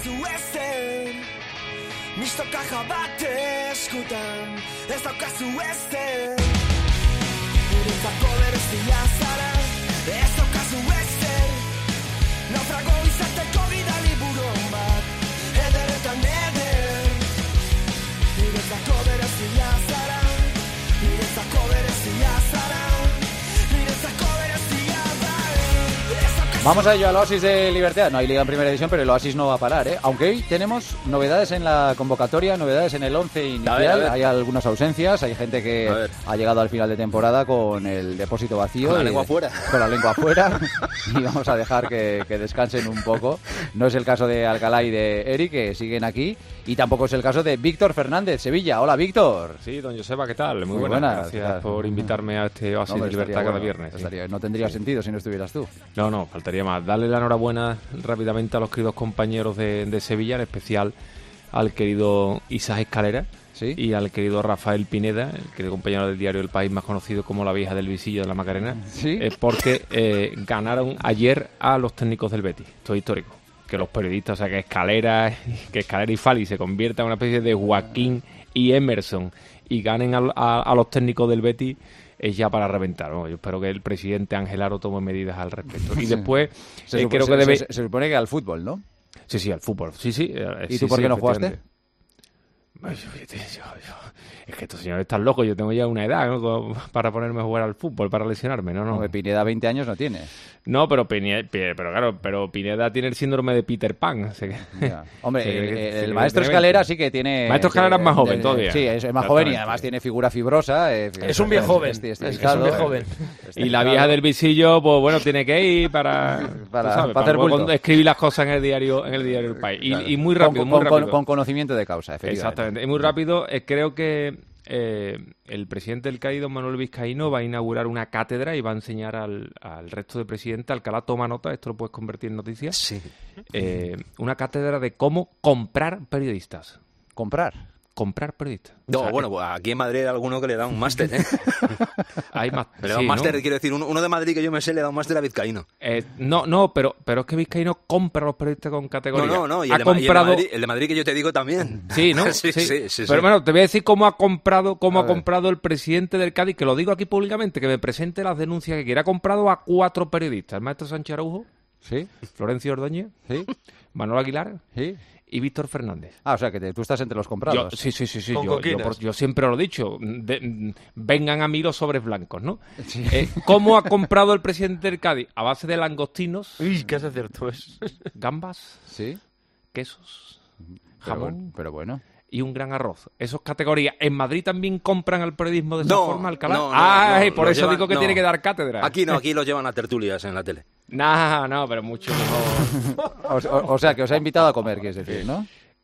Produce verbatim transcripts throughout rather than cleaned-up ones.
ezen, mistoka jabate eskutan, ez daukazu ezen. Niretzako berezia zara, ez daukazu ezen, naufrago izateko bidali buron bat, eder eta neder. Niretzako berezia zara, niretzako berezia zara, niretzako berezia da. Vamos a ello, al Oasis de Libertad. No hay liga en primera división, pero el Oasis no va a parar, ¿eh? Aunque hoy tenemos novedades en la convocatoria, novedades en el once inicial. A ver, a ver. Hay algunas ausencias, hay gente que ha llegado al final de temporada con el depósito vacío. Con la y, lengua afuera. Con la lengua afuera. Y vamos a dejar que, que descansen un poco. No es el caso de Alcalá y de Eric, que siguen aquí. Y tampoco es el caso de Víctor Fernández, Sevilla. Hola, Víctor. Sí, don Joseba, ¿qué tal? Muy, Muy buenas. buenas. Gracias Gracias por invitarme a este Oasis No, de Libertad cada bueno, viernes. Estaría, sí. No tendría sentido si no estuvieras tú. No, no, faltaría más. Darle la enhorabuena rápidamente a los queridos compañeros de, de Sevilla, en especial al querido Isaac Escalera. ¿Sí? Y al querido Rafael Pineda, el querido compañero del diario El País, más conocido como la vieja del visillo de la Macarena, ¿Sí? eh, porque eh, ganaron ayer a los técnicos del Betis. Esto es histórico. Que los periodistas, o sea, que Escalera, que Escalera y Fali se conviertan en una especie de Joaquín y Emerson y ganen a, a, a los técnicos del Betis, es ya para reventar, ¿no? Yo espero que el presidente Ángel Aro tome medidas al respecto. Y después, se, eh, supo, creo se, que debe... se, se supone que al fútbol, ¿no? Sí, sí, al fútbol. Sí, sí. Eh, ¿Y sí, tú por sí, qué no jugaste? Yo, yo, yo, es que estos señores están locos. Yo tengo ya una edad, ¿no?, para ponerme a jugar al fútbol, para lesionarme. No, no. Hombre, Pineda veinte años no tiene. No, pero Pineda, pero claro, pero Pineda tiene el síndrome de Peter Pan. O sea que, ya. Hombre, sí, el, que, el sí, maestro que Escalera sí que tiene... Maestro Escalera es más joven de, todavía. Sí, es más joven y además tiene figura fibrosa. Eh, es un viejo joven. Este, este, es, este, es un viejo eh, joven. Y la vieja del visillo, pues bueno, tiene que ir para... para, sabes, para hacer para bulto. Escribir las cosas en el diario en el diario El País. Y, Claro. y muy rápido, con, muy con, rápido. Con, con conocimiento de causa, efectivamente. Exactamente. Y muy rápido, eh, creo que eh, el presidente del Cádiz, don Manuel Vizcaíno, va a inaugurar una cátedra y va a enseñar al, al resto de presidentes. Alcalá, toma nota, esto lo puedes convertir en noticias. Sí. Eh, una cátedra de cómo comprar periodistas. ¿Comprar? Comprar periodistas. No, O sea, bueno, eh, pues aquí en Madrid hay alguno que le da un máster, ¿eh? hay más. Le da sí, un máster, ¿no? quiero decir, uno, uno de Madrid que yo me sé le da un máster a Vizcaíno. Eh, no, no, pero, pero es que Vizcaíno compra a los periodistas con categoría. No, no, no, y ha el, de, Ma- y el de comprado... Madrid, el de Madrid que yo te digo también. Sí, ¿no? sí, sí, sí, sí, Pero sí. bueno, te voy a decir cómo ha comprado, cómo A ha ver. comprado el presidente del Cádiz, que lo digo aquí públicamente, que me presente las denuncias que quiere. Ha comprado a cuatro periodistas: el maestro Sánchez Araujo, ¿Sí? Florencio Ordóñez, ¿Sí? Manuel Aguilar ¿Sí? y Víctor Fernández. Ah, o sea, que te, tú estás entre los Yo, comprados. sí, sí, sí, sí. Con Yo, yo, coquinas. por- yo siempre lo he dicho. de- mm, vengan a mí los sobres blancos, ¿no? Eh, ¿Cómo ha comprado el presidente del Cádiz? A base de langostinos, Uy, qué acierto es. gambas, ¿Sí? quesos, Pero jamón bueno, pero bueno. y un gran arroz. Esas categorías. ¿En Madrid también compran al periodismo de esa No, forma, Alcalá? no, no, Ay, no, por lo eso llevan- digo que no. tiene que dar cátedra. Aquí no, aquí los llevan a tertulias en la tele. No, no, pero mucho mejor. O, o- o sea, que os ha invitado a comer, quieres decir, ¿no?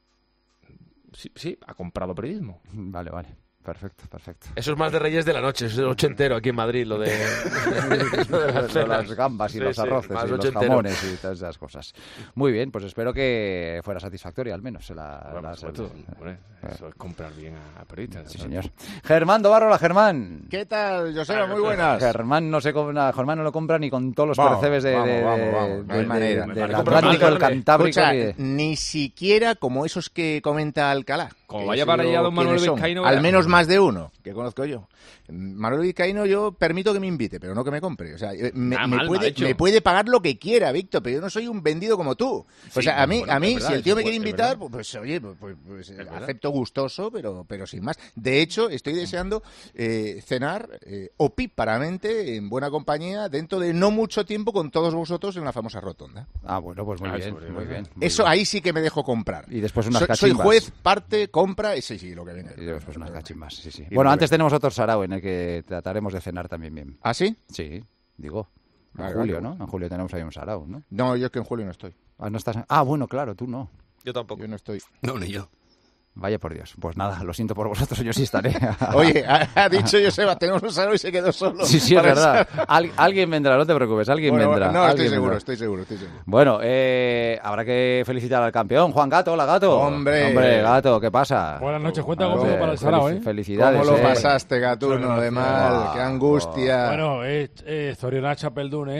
Sí, sí, ha comprado periodismo. Vale, vale. Perfecto, perfecto. Eso es más de Reyes de la Noche, es el ochentero aquí en Madrid, lo de, lo de las Lo- cenas. las gambas y Sí, los sí, arroces más y los ochentero. jamones y todas esas cosas. Muy bien, pues espero que fuera satisfactoria al menos la, Bueno, la- por supuesto, hombre, eso es comprar bien a, a periodistas. Sí, ¿no? señor. Germán Dobarro, hola Germán. ¿Qué tal, Joseba? Muy buenas. Germán no se compra, Germán no lo compra ni con todos los Vamos, percebes de, vamos, de- vamos, vamos, no hay de- manera. de- Me del vale comprar Atlántico, mal, el carne. Cantábrico. Escucha, y de- ni siquiera como esos que comenta Alcalá. Como que vaya sé para yo allá don Manuel quiénes son. Vizcaíno, Al verá. menos más de uno, que conozco yo. Manuel Vizcaíno yo permito que me invite, pero no que me compre. O sea, eh, me, Nada me mal, puede, mal hecho. me puede pagar lo que quiera, Víctor, pero yo no soy un vendido como tú. O Sí, sea, a mí, bueno, a mí es verdad, si el tío es me quiere verdad. invitar, pues, pues, oye, pues, pues, pues, eh, verdad. acepto gustoso, pero, pero sin más. De hecho, estoy deseando eh, cenar eh, opíparamente, en buena compañía, dentro de no mucho tiempo con todos vosotros en la famosa rotonda. Ah, bueno, pues muy Ah, bien, eso, muy muy bien. bien. muy Eso bien. ahí sí que me dejo comprar. Y después unas soy, soy cachimbas. juez, parte, compra, y sí, sí, lo que viene. Y después unas cachimbas, sí, sí. Y Bueno, lo antes que- tenemos otro sarao en el que trataremos de cenar también bien. ¿Ah, sí? Sí, digo. En Vale, julio, vale. ¿no? En julio tenemos ahí un sarao, ¿no? No, yo es que en julio no estoy. Ah, no estás... ah, bueno, claro, tú no. Yo tampoco. Yo no estoy. No, ni yo. Vaya por Dios. Pues nada, lo siento por vosotros, yo sí estaré. Oye, ha, ha dicho Joseba, tenemos un salón y se quedó solo. Sí, sí, es Para verdad. esa- Al- alguien vendrá, no te preocupes, alguien Bueno, vendrá. no, estoy alguien seguro, vendrá. estoy seguro, estoy seguro. Bueno, eh, habrá que felicitar al campeón, Juan Gato. Hola, Gato. Hombre. Hombre, Gato, ¿qué pasa? Buenas noches, cuenta Hombre, conmigo para el sarao, felici- ¿eh? Felicidades. ¿Cómo lo eh. pasaste, Gatuno, de mal? Ah, ¡Qué angustia! Bueno, eh, eh, Zorionat Chapeldún, ¿eh?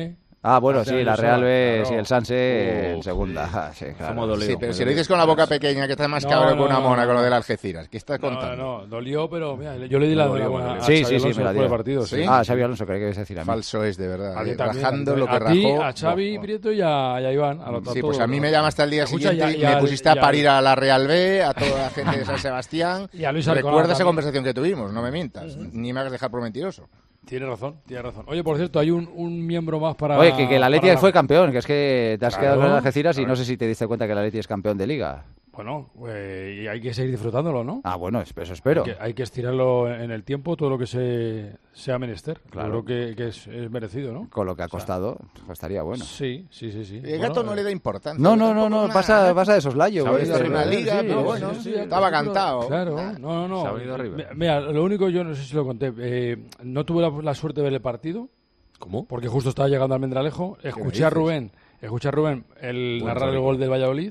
Ah, bueno, sí, la Real B, claro. sí, el Sanse en Uf, segunda. Sí, claro. Sí, pero si lo dices con la boca pequeña, que estás más No, cabrón no, que una no, mona no. con lo del Algeciras. ¿Qué estás No, contando? no, no, dolió, pero mira, yo le di la No, dolió, enhorabuena dolió. a Sí, Xavi sí, sí, Alonso me la después del dio. partido. Sí. Ah, Xavi Alonso, creo que ibas a decir a mí. Falso es, de verdad. A ti eh, también, Rajando a ti- lo que a ti, rajó. a Xavi Buah. Prieto y a, y a Iván. A, los- a Sí, todos, pues a mí ¿no? me llamaste al día Escucha, siguiente y y a- me y pusiste a- a parir a la Real B, a toda la gente de San Sebastián. Y a Luis Alcalá Recuerda esa también. conversación que tuvimos, no me mientas. Ni me hagas dejar por mentiroso. Tiene razón, tiene razón. Oye, por cierto, hay un, un miembro más para... Oye, que, que el Atleti para fue campeón, que es que te has Claro, quedado con el Algeciras y claro. no sé si te diste cuenta que el Atleti es campeón de Liga. Bueno, eh, y hay que seguir disfrutándolo, ¿no? Ah, bueno, eso espero. Hay que, hay que estirarlo en el tiempo, todo lo que se sea menester. Claro. Yo creo que, que es, es merecido, ¿no? Con lo que ha costado, pues estaría bueno. Sí, sí, sí. sí. El Bueno, gato no eh, le da importancia. No, no, no, Tampoco no, nada, pasa, ¿no? pasa de soslayo. Se ha güey. venido Sí, una sí, liga, sí, pero sí, bueno, sí, sí. estaba cantado. Claro, Ah. no, no, no. Se ha venido arriba. Mi- Mira, lo único, yo no sé si lo conté, eh, no tuve la, la suerte de ver el partido, ¿Cómo? porque justo estaba llegando al Almendralejo. Escuché a dices? Rubén, escuché a Rubén el Buen narrar el Rodrigo. gol del Valladolid.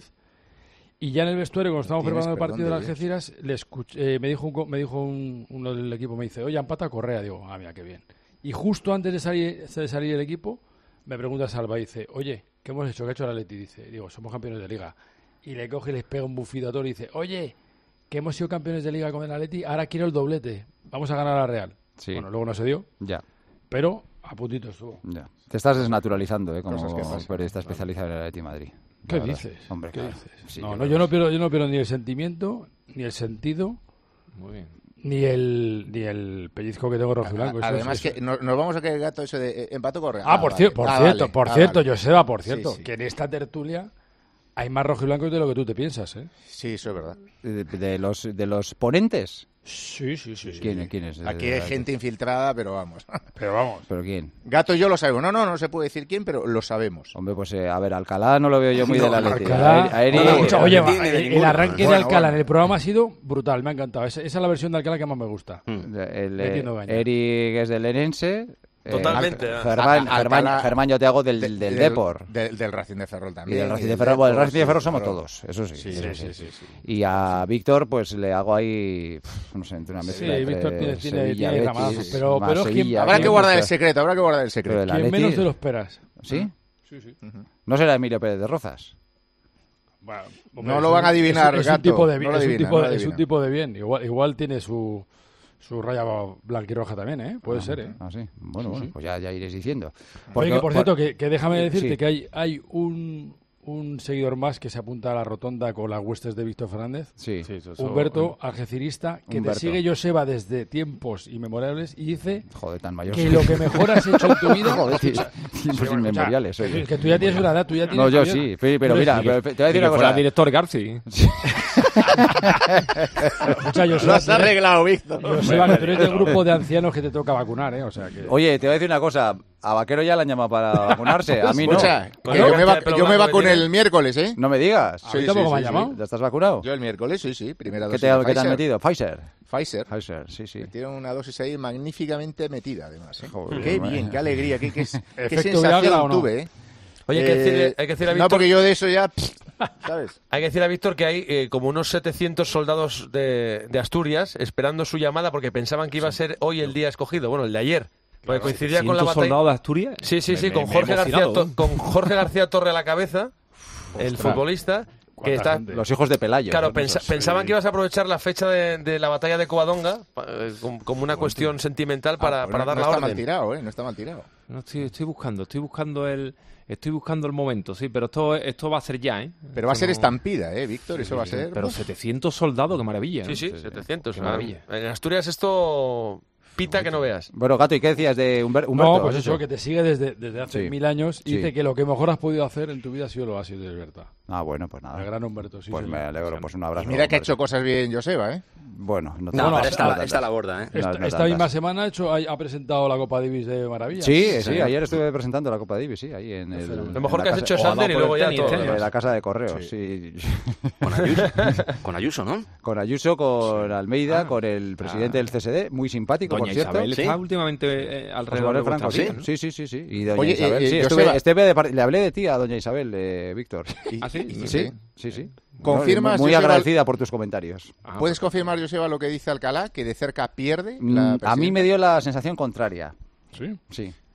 Y ya en el vestuario, cuando estábamos Tienes preparando el partido perdón del de Algeciras, le escuché, eh, me dijo, un, co- me dijo un- uno del equipo, me dice, oye, empata Correa. Digo, ah, mira, qué bien. Y justo antes de salir, de salir el equipo, me pregunta Salva, dice, oye, ¿qué hemos hecho? ¿Qué ha hecho el Atleti? Dice, digo, somos campeones de Liga. Y le coge y les pega un bufido a todos y dice, oye, que hemos sido campeones de Liga con el Atleti, ahora quiero el doblete. Vamos a ganar a la Real. Sí. Bueno, luego no se dio, Ya, pero a puntito estuvo. ya. Te estás desnaturalizando, ¿eh? Como Cosas que pasan. periodista especializado en el Atleti Madrid. ¿Qué La verdad. dices? Hombre, ¿Qué claro. dices? Sí, no, yo no, creo yo no que pierdo, yo no pierdo ni el sentimiento, ni el sentido, Muy bien. ni el ni el pellizco que tengo rojo y blanco. Eso es- Además, eso- que no- nos vamos a caer el gato eso de eh, empato Correa. Ah, por, vale. cier- por Ah, cierto, vale. por Ah, cierto, vale. Joseba, por Sí, cierto, sí. que en esta tertulia hay más rojo y blancos de lo que tú te piensas, ¿eh? Sí, eso es verdad. De, de los, de los ponentes. Sí, sí, sí. sí. ¿Quién, quién es? Aquí hay gente infiltrada, pero vamos. Pero vamos. ¿Pero quién? Gato y yo lo sabemos. No, no, no se puede decir quién, pero lo sabemos. Hombre, pues eh, a ver, Alcalá no lo veo yo muy de la Atleti. Alcalá- A Eri- Bueno, escucha, oye, no tiene el, el ninguno. arranque de Bueno, Alcalá bueno. en el programa ha sido brutal, me ha encantado. Esa, esa es la versión de Alcalá que más me gusta. Mm. el, Metiendo eh, caña. Eri, que es del Lenense. eh, Totalmente. Al- Germán, A- a- Germán, Alcalá- Germán, yo te hago del, De- del, Depor. Del, del Racing de Ferrol Y también. del Racing y de del Ferrol. Bueno, el Depor, Racing de sí, Ferrol somos claro. todos, eso sí. Sí, eso sí, sí. sí, sí. Y a Víctor, pues le hago ahí, pf, no sé, entre una Sí, mezcla entre Víctor tiene- tiene- Sevilla, tiene Betis, ramazos, pero- más pero es que Sevilla, Habrá que Betis, guardar el pero- secreto, habrá que guardar el pero secreto. el Quien Atleti- menos te lo esperas. ¿Sí? Sí, sí. ¿No será Emilio Pérez de Rozas? Bueno, No es lo un- van a adivinar, es, un- es un gato. tipo de No bien, lo es un adivina, tipo no de- lo es un adivina. tipo de bien. Igual, igual tiene su su raya blanquirroja también, ¿eh? Puede ser, ¿eh? Ah, sí. Bueno, Sí, bueno, sí. pues ya, ya iréis diciendo. Oye, que por cierto, que, que déjame decirte sí. que hay, hay un, un seguidor más que se apunta a la rotonda con las huestes de Víctor Fernández. Sí. Sí, eso- eso- Humberto, algecirista, que Humberto. te sigue Joseba desde tiempos inmemorables y dice Joder, tan mayor. que lo que mejor has hecho en tu vida... Joder, sí, Escucha, tiempos escucha, inmemoriales, que- oye. que tú ya tienes una edad, tú ya tienes... No, yo tú ya- sí, sí, pero tú mira, eres- pero te voy a decir que una fuera cosa. director Garci. Escucha, Lo Joseba, has tú eres- arreglado, Víctor. Joseba, que tú eres del grupo de ancianos que te toca vacunar, ¿eh? O sea que... Oye, te voy a decir una cosa. A Vaquero ya le han llamado para vacunarse. A mí no. Escucha, que Con yo el me, cantidad va- de pelo yo me blanco que vacuné tiene. el miércoles, ¿eh? No me digas. A mí tampoco me han llamado. ¿Ya estás vacunado? Yo el miércoles, sí, sí. Primera ¿Qué dosis te, de qué te han Pfizer. metido? Pfizer. Pfizer. Pfizer, sí, sí. Me tiene una dosis ahí magníficamente metida, además. ¿eh? Joder, Qué madre. bien, qué alegría, qué, qué, qué ¿Efecto Viagra o sensación no? tuve, ¿eh? Oye, hay que decirle, hay que decirle a No, Víctor, porque yo de eso ya... pff, ¿sabes? hay que decirle a Víctor que hay eh, como unos setecientos soldados de, de Asturias esperando su llamada porque pensaban que iba a ser hoy el día escogido, bueno, el de ayer. Porque coincidía con la ¿setecientos batalla. soldados de Asturias? Sí, sí, Me- sí, me- con me he Jorge García, emocionado, To- ¿eh? con Jorge García Torre a la cabeza, el Ostras. futbolista, que ¿Cuánta está, gente? Los hijos de Pelayo. claro, Pues pensa- sí. pensaban que ibas a aprovechar la fecha de, de la batalla de Covadonga pa- eh, como, como una cuestión sentimental para, Ah, pues para no, dar no la está mal orden. tirado, ¿eh? No está mal tirado. No, estoy, estoy buscando, estoy buscando el... Estoy buscando el momento, sí, pero esto, esto va a ser ya, ¿eh? Pero va a Esto ser no- estampida, ¿eh, Víctor? Eso va a ser... Pero setecientos soldados, qué maravilla. Sí, ¿eh? sí, setecientos. Qué maravilla. En Asturias esto pita que no veas. Bueno, Gato, ¿y qué decías de Humber- Humberto? No, pues ¿Has eso, dicho? que te sigue desde, desde hace Sí. mil años y Sí. dice que lo que mejor has podido hacer en tu vida ha sido lo ha sido de verdad. Ah, bueno, pues nada. El gran Humberto, sí. Pues sí. me alegro, pues un abrazo. Y mira que ha Humberto. hecho cosas bien Joseba, ¿eh? Bueno, no, No, tantas, pero no esta, tantas. esta la borda, ¿eh? No, Esta, no esta tantas. misma semana ha, hecho, ha, ha presentado la Copa Davis de Maravilla. Sí, sí, ayer estuve presentando la Copa Davis, sí, ahí en el... Lo mejor en que la has casa- hecho es Sander y por luego el ya tenis, todo. tenis. lo en demás. la casa de correos, sí. Con Ayuso, con Ayuso, ¿no? Con Ayuso, con Almeida, con el presidente del C S D, muy simpático, Doña por cierto. Isabel Sí. está últimamente eh, José alrededor Manuel de vuestra Franco, sí, vida, ¿no? sí, sí, sí, sí. Y doña Oye, Isabel, eh, sí, eh, estuve, Joseba- estuve de par- le hablé de ti a doña Isabel, eh, Víctor. Y- ¿Ah, sí? y- Sí, sí, sí. ¿Confirmas, Muy Joseba, agradecida por tus comentarios. Ah, ¿Puedes confirmar, Joseba, lo que dice Alcalá? Que de cerca pierde Mm, la a mí presidenta? me dio la sensación contraria. Sí. Sí.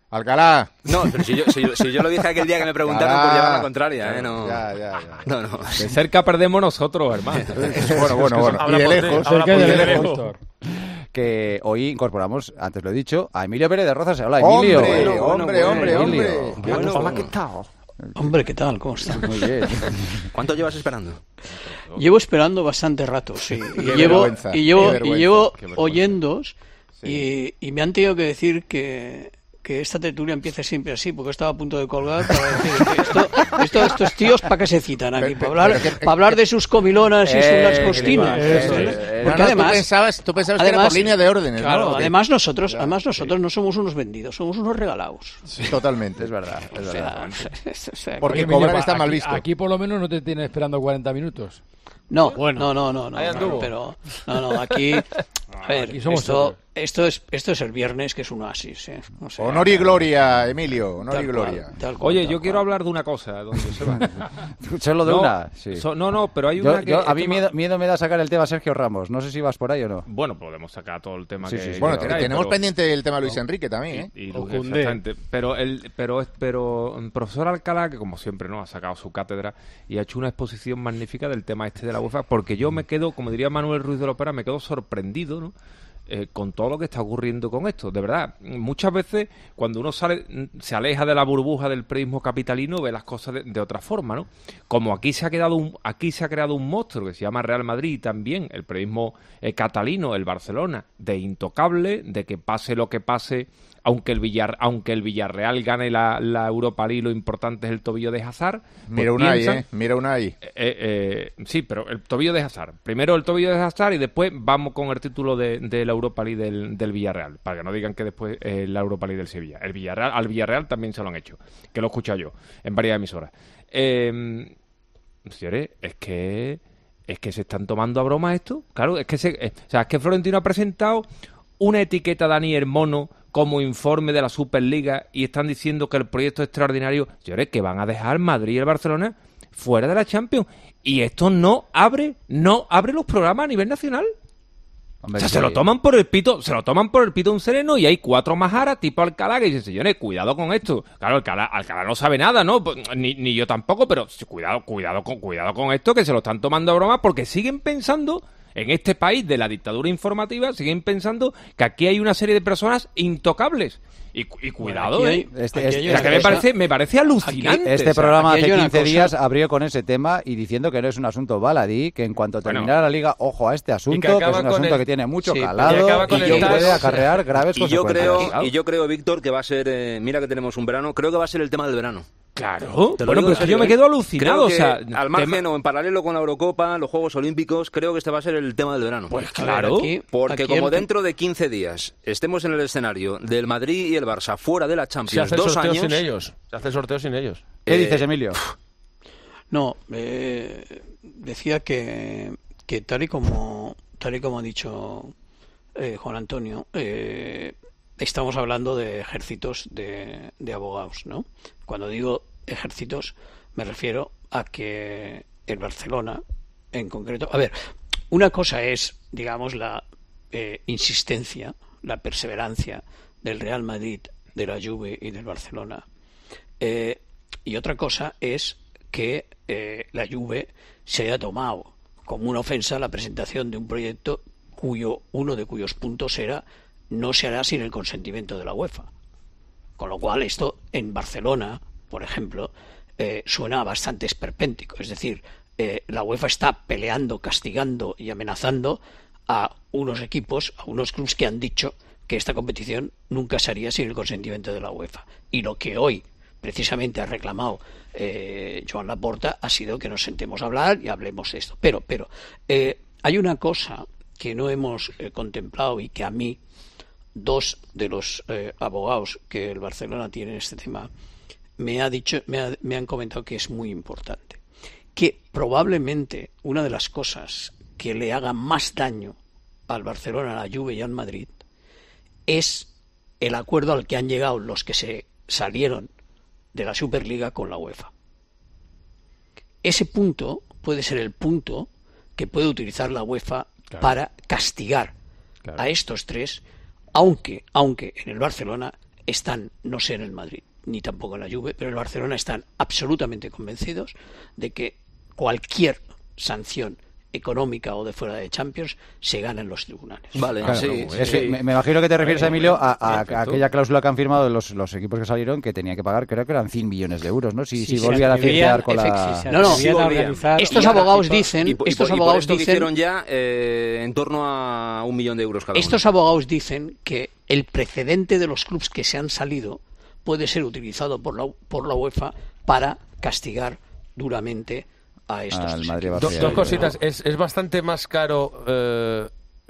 Alcalá. No, pero si yo, si, yo, si yo lo dije aquel día que me preguntaron Alcalá. por llevar la contraria, ¿eh? No, Ya, ya, ya. no. no. De cerca perdemos nosotros, hermano. Bueno, bueno, bueno. Y de lejos. Cerca y de de lejos. lejos. Que hoy incorporamos, antes lo he dicho, a Emilio Pérez de Rozas. Hola, Emilio. Hombre, Bueno, bueno, hombre, hombre, bueno, hombre. Emilio. Bueno, Hola, ¿qué tal? Hombre, ¿qué tal? ¿Cómo está? Muy bien. ¿Cuánto llevas esperando? Llevo esperando bastante rato, sí. Y Qué llevo, vergüenza, y llevo, qué y vergüenza, llevo qué vergüenza. oyéndos y, y me han tenido que decir que, que esta tertulia empiece siempre así, porque estaba a punto de colgar para decir que esto, esto, estos tíos para qué se citan aquí, Pero- para hablar, pero que- para hablar de sus comilonas y Eh, sus que langostinas. le va, eso ¿entiendes? es. No, Porque no, además, tú pensabas, tú pensabas que era además- por línea de órdenes, claro, ¿no? Que- además nosotros, además nosotros no somos unos vendidos, somos unos regalados. Totalmente. Es verdad, es O verdad. sea, o sea, Porque Oye, Emilio, cobrar pa- está mal aquí- visto. Aquí por lo menos no te tienen esperando cuarenta minutos. No, no, no, no, no, Ahí anduvo. pero no, no, aquí, a ver, Aquí somos esto, otros. esto es, esto es el viernes que es un oasis, ¿eh? O sea, Honor y gloria, Emilio. Honor tal y cual, gloria. tal cual, Oye, tal yo quiero cual. hablar de una cosa, don Joseba. Solo de No, una. Sí. so- no, no, pero hay Yo- una que... yo- a mí esto miedo, me- miedo me da sacar el tema Sergio Ramos. No sé si vas por ahí o no. Bueno, podemos sacar todo el tema Sí, que... sí, sí. Bueno, que te- queráis, tenemos pero- pendiente el tema de Luis Enrique también, ¿eh? Y, y O Luis, Koundé. exactamente. Pero el, pero, pero el profesor Alcalá, que como siempre no ha sacado su cátedra y ha hecho una exposición magnífica del tema este de la UEFA, porque yo me quedo, como diría Manuel Ruiz de la Opera, me quedo sorprendido, ¿no? Eh, con todo lo que está ocurriendo con esto, de verdad. Muchas veces cuando uno sale, se aleja de la burbuja del periodismo capitalino, ve las cosas de, de otra forma, ¿no? Como aquí se ha quedado un, aquí se ha creado un monstruo que se llama Real Madrid y también el periodismo eh, catalino, el Barcelona, de intocable, de que pase lo que pase, aunque el Villar, aunque el Villarreal gane la, la Europa League, lo importante es el tobillo de Hazard. pues Mira una ahí, piensan- ¿eh? Mira una ahí. eh, eh, sí, pero el tobillo de Hazard. Primero el tobillo de Hazard y después vamos con el título de, de la Europa League del, del Villarreal. Para que no digan que después eh, la Europa League del Sevilla. El Villarreal, al Villarreal también se lo han hecho. Que lo he escuchado yo en varias emisoras. Eh, señores, es que es que se están tomando a broma esto. Claro, es que se, eh, o sea, es que Florentino ha presentado una etiqueta de Dani Hermono como informe de la Superliga y están diciendo que el proyecto es extraordinario. Señores, que van a dejar Madrid y el Barcelona fuera de la Champions. Y esto no abre, no abre los programas a nivel nacional. Hombre, O sea, sí. se lo toman por el pito, se lo toman por el pito un sereno y hay cuatro majaras tipo Alcalá que dicen, señores, cuidado con esto. Claro, Alcalá, Alcalá no sabe nada, ¿no? Pues, ni, ni yo tampoco, pero cuidado, cuidado con, cuidado con esto, que se lo están tomando a broma porque siguen pensando, en este país de la dictadura informativa, siguen pensando que aquí hay una serie de personas intocables. Y, cu- y cuidado, Aquí hay- ¿eh? Este- aquí este- hay O una sea, que me cosa- parece, me parece alucinante. Este o sea, programa aquí hace hay una quince cosa- días abrió con ese tema y diciendo que no es un asunto baladí, que en cuanto Bueno. terminara la liga, ojo a este asunto, que, acaba es un con asunto el- que tiene mucho Sí, calado y acaba y, con que el puede TAS. acarrear graves Y yo consecuencias. creo, Claro. y yo creo, Víctor, que va a ser, eh, mira que tenemos un verano, creo que va a ser el tema del verano. Claro, Te lo bueno, digo pero en es que serio, yo me ¿eh? quedo alucinado, Creo que o sea, al margen tema- o en paralelo con la Eurocopa, los Juegos Olímpicos, creo que este va a ser el tema del verano. Pues A ver, claro, aquí- Porque aquí como el- dentro de quince días estemos en el escenario del Madrid y el Barça fuera de la Se Champions hace el dos sorteo años, sin ellos. Se hace el sorteo sin ellos. ¿Qué eh, dices, Emilio? No, eh, decía que, que tal y como tal y como ha dicho eh, Juan Antonio, eh, estamos hablando de ejércitos de, de abogados, ¿no? Cuando digo ejércitos me refiero a que el Barcelona, en concreto, a ver, una cosa es, digamos, la eh, insistencia, la perseverancia del Real Madrid, de la Juve y del Barcelona. Eh, y otra cosa es que eh, la Juve se haya tomado como una ofensa la presentación de un proyecto cuyo uno de cuyos puntos era no se hará sin el consentimiento de la UEFA. Con lo cual esto en Barcelona, por ejemplo, eh, suena bastante esperpéntico. Es decir, eh, la UEFA está peleando, castigando y amenazando a unos equipos, a unos clubes que han dicho que esta competición nunca se haría sin el consentimiento de la UEFA. Y lo que hoy precisamente ha reclamado eh, Joan Laporta ha sido que nos sentemos a hablar y hablemos de esto. Pero, pero eh, hay una cosa que no hemos eh, contemplado y que a mí dos de los eh, abogados que el Barcelona tiene en este tema me ha dicho, me, ha- me han comentado que es muy importante, que probablemente una de las cosas que le haga más daño al Barcelona, a la Juve y al Madrid es el acuerdo al que han llegado los que se salieron de la Superliga con la UEFA. Ese punto puede ser el punto que puede utilizar la UEFA Claro. para castigar Claro. a estos tres, aunque, aunque en el Barcelona están, no sé en el Madrid, ni tampoco en la Juve, pero en el Barcelona están absolutamente convencidos de que cualquier sanción económica o de fuera de Champions se gana en los tribunales. Vale, claro, sí, es sí. que me, me imagino que te refieres, Emilio, a, a, Perfecto. a aquella cláusula que han firmado los, los equipos que salieron, que tenían que pagar, creo que eran cien millones de euros, ¿no? Si, Sí, si se volvían a atrevían, ciertear con la... efecti- se No, no, atrevían sí a volvían. organizar Estos una abogados participa- dicen, Y, por- y estos por- y por abogados esto que dicen, hicieron ya eh, en torno a un millón de euros cada uno. estos abogados dicen que el precedente de los clubes que se han salido puede ser utilizado por la, por la UEFA para castigar duramente a estos Al tres Madrid equipos. Do- Sí, dos sí, cositas. Es, es bastante más caro eh,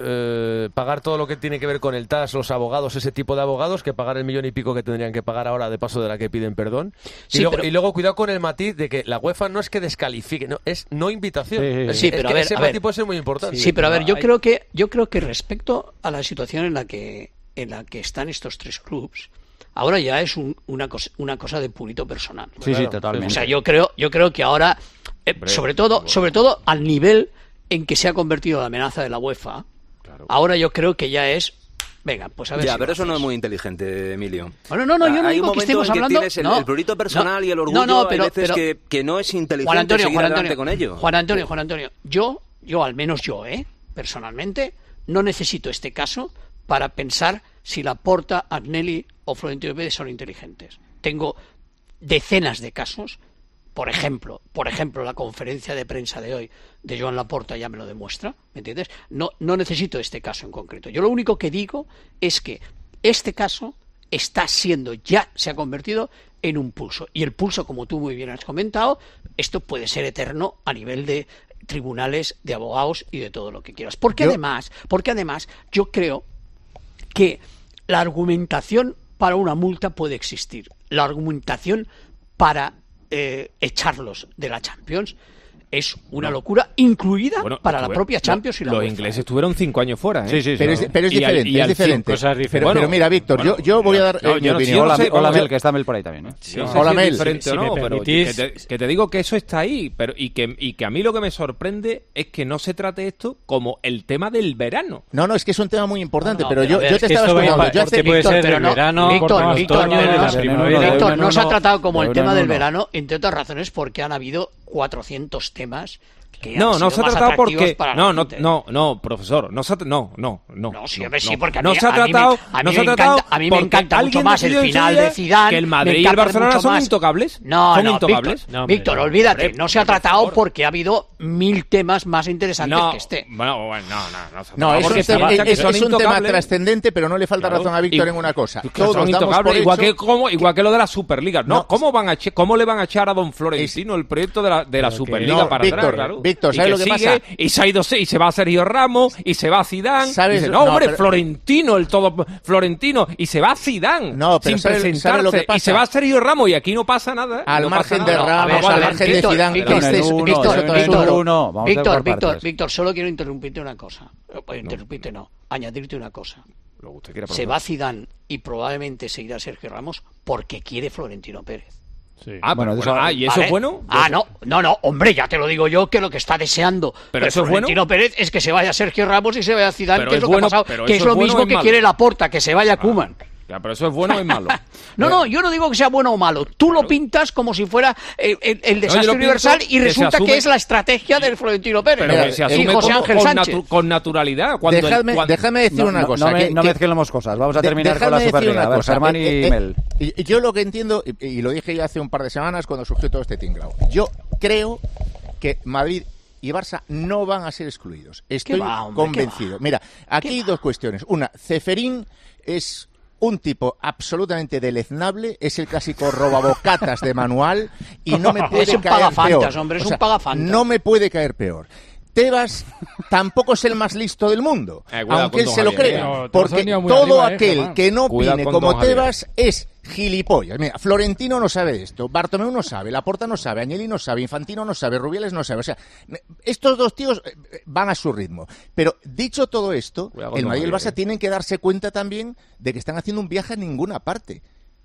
eh, pagar todo lo que tiene que ver con el T A S, los abogados, ese tipo de abogados, que pagar el millón y pico que tendrían que pagar ahora de paso de la que piden perdón. Y, Sí, luego, pero- y luego cuidado con el matiz de que la UEFA no es que descalifique, no, es no invitación. Sí, sí, sí. Es- Sí, es pero que a ver, ese a ver. matiz puede ser muy importante. Sí, pero a ver, yo hay- creo que yo creo que respecto a la situación en la que en la que están estos tres clubs, ahora ya es un- una cosa una cosa de purito personal. Sí, sí, totalmente. O sea, yo creo yo creo que ahora eh, sobre todo sobre todo al nivel en que se ha convertido la amenaza de la UEFA, ahora yo creo que ya es venga, pues a ver Ya, si pero lo eso no es haces. muy inteligente, Emilio. Bueno, no, no, yo no Hay digo un que momento estemos en que hablando tienes el, no, el prurito personal no, y el orgullo, no, no, pero, hay veces pero- que, que no es inteligente Juan Antonio, seguir Juan adelante Antonio, con ello. Juan Antonio, Juan Antonio, yo, yo al menos yo, eh, personalmente, no necesito este caso para pensar si Laporta, Agnelli o Florentino Pérez son inteligentes. Tengo decenas de casos, por ejemplo, por ejemplo, la conferencia de prensa de hoy de Joan Laporta ya me lo demuestra, ¿me entiendes? No, no necesito este caso en concreto. Yo lo único que digo es que este caso está siendo, ya se ha convertido en un pulso. Y el pulso, como tú muy bien has comentado, esto puede ser eterno a nivel de tribunales, de abogados y de todo lo que quieras. Porque Yo- además, porque además, yo creo que la argumentación para una multa puede existir. La argumentación para eh, echarlos de la Champions es una locura, incluida Bueno, para la estuve- propia Champions y la Los UEFA. ingleses estuvieron cinco años fuera, ¿eh? Sí, sí, sí. Pero es, pero es Y al- diferente, y es al diferente. cien, cosas Pero, diferentes. pero mira, Víctor, bueno, yo, yo voy a dar no, eh, mi yo no- opinión. yo Hola, sé, Mel- vamos hola a ver. Mel, que está Mel por ahí también, ¿eh? Sí, no sé Hola, si es Mel. diferente Si o me no, pero permitís- que te, que te digo que eso está ahí, pero y que, y que a mí lo que me sorprende es que no se trate esto como el tema del verano. No, no, es que es un tema muy importante, No, no, pero, pero yo, a ver, yo es te que estaba esto va escuchando. pa- Yo porque hace- puede Víctor, ser pero el no, verano, Víctor, cortamos Víctor, otoño, no, no, la no, primavera. no, Víctor, no se ha no, tratado como de el uno tema en del uno. verano, entre otras razones porque han habido cuatrocientos temas que han No, sido no se ha más tratado atractivos porque para la no, no, gente. no, no, profesor, no se ha, no, no, no. No, sí, no, hombre, sí, no. porque a no mí- se ha a mí me- tratado, a mí no me se ha tratado encanta- a mí me porque encanta mucho alguien más el decidió en su final día de Zidane, que el me Madrid y el encanta Barcelona mucho son más. intocables. No, son no, intocables. Víctor, No, hombre, Víctor, no. olvídate, Hombre, no se ha por tratado favor. porque ha habido mil temas más interesantes No, que este. bueno, bueno, no, no, no. se ha No, tratado es un, porque tema, piensa que es- son es un tema intocables. trascendente, pero no le falta Claro. razón a Víctor Y- en una cosa. que Todos son damos por intocables, igual hecho que como igual que lo de la Superliga. No, No. ¿cómo van a eche- cómo le van a echar a Don Florentino el proyecto de la, de la Pero que- Superliga No, para Víctor, atrás? Claro. Víctor, Y ¿sabes que lo que sigue, pasa? Y se ha ido y se va Sergio Ramos y se va Zidane. ¿Sabes? Y dice, no, No, hombre, pero- Florentino, el todo Florentino y se va Zidane No, pero sin ¿sabes- presentarse ¿sabes lo que y pasa? se va Sergio Ramos y aquí no pasa nada. al no pasa margen de nada. A ver, Ramos, a al ver, margen de Víctor, Zidane, Víctor, este es- uno, Víctor, uno, Víctor, uno, Víctor, uno. Vamos a ir Víctor, por Víctor, partes. Víctor, solo quiero interrumpirte una cosa. Eh, Interrumpirte no, añadirte una cosa. Lo que usted quiera, Se profesor. va Zidane y probablemente se irá Sergio Ramos porque quiere Florentino Pérez. Sí. Ah, Bueno, bueno, de eso- ah, ¿y eso ¿Vale? es bueno? Ah, no, no, no, hombre, ya te lo digo yo que lo que está deseando Pero el eso es Florentino bueno. Pérez es que se vaya Sergio Ramos y se vaya Zidane, Pero que es es lo bueno, que ha pasado, pero que eso es lo es bueno mismo o es que malo. quiere Laporta, que se vaya Koeman. Ya, pero eso es bueno o es malo. No, no, yo no digo que sea bueno o malo. Tú lo pintas como si fuera el, el- el desastre lo pinto universal y que se resulta asume- que es la estrategia del Florentino Pérez. Pero Mira, que se eh, asume y José como- Ángel con, Sánchez. natu- con naturalidad. Cuando el- Déjame, cuando- déjame decir No, una no, cosa. no, me- que- no que- mezclemos cosas. Vamos a de- terminar con la déjame decir Superliga. una A ver, cosa. Germán y Eh, eh, Mel. y- y yo lo que entiendo, y, y lo dije ya hace un par de semanas cuando surgió todo este tinglao, yo creo que Madrid y Barça no van a ser excluidos. Estoy va, hombre, convencido. qué va. Mira, aquí ¿Qué hay va? dos cuestiones. Una, Ceferín es un tipo absolutamente deleznable, es el clásico robabocatas de manual y no me puede Es un caer pagafantas, peor. hombre, es O un sea, pagafantas. No me puede caer peor. Tebas tampoco es el más listo del mundo, Eh, cuidado aunque con él don se lo Javier, crea, eh. No, te has porque venido muy todo arriba, eh, aquel Germán. que no Cuidado opine con como don Javier. Tebas es gilipollas. Mira, Florentino no sabe esto, Bartomeu no sabe, Laporta no sabe, Agnelli no sabe, Infantino no sabe, Rubiales no sabe. O sea, estos dos tíos eh, van a su ritmo. Pero dicho todo esto, Cuidado con el don Madrid y el Javier, Barça eh. tienen que darse cuenta también de que están haciendo un viaje a ninguna parte.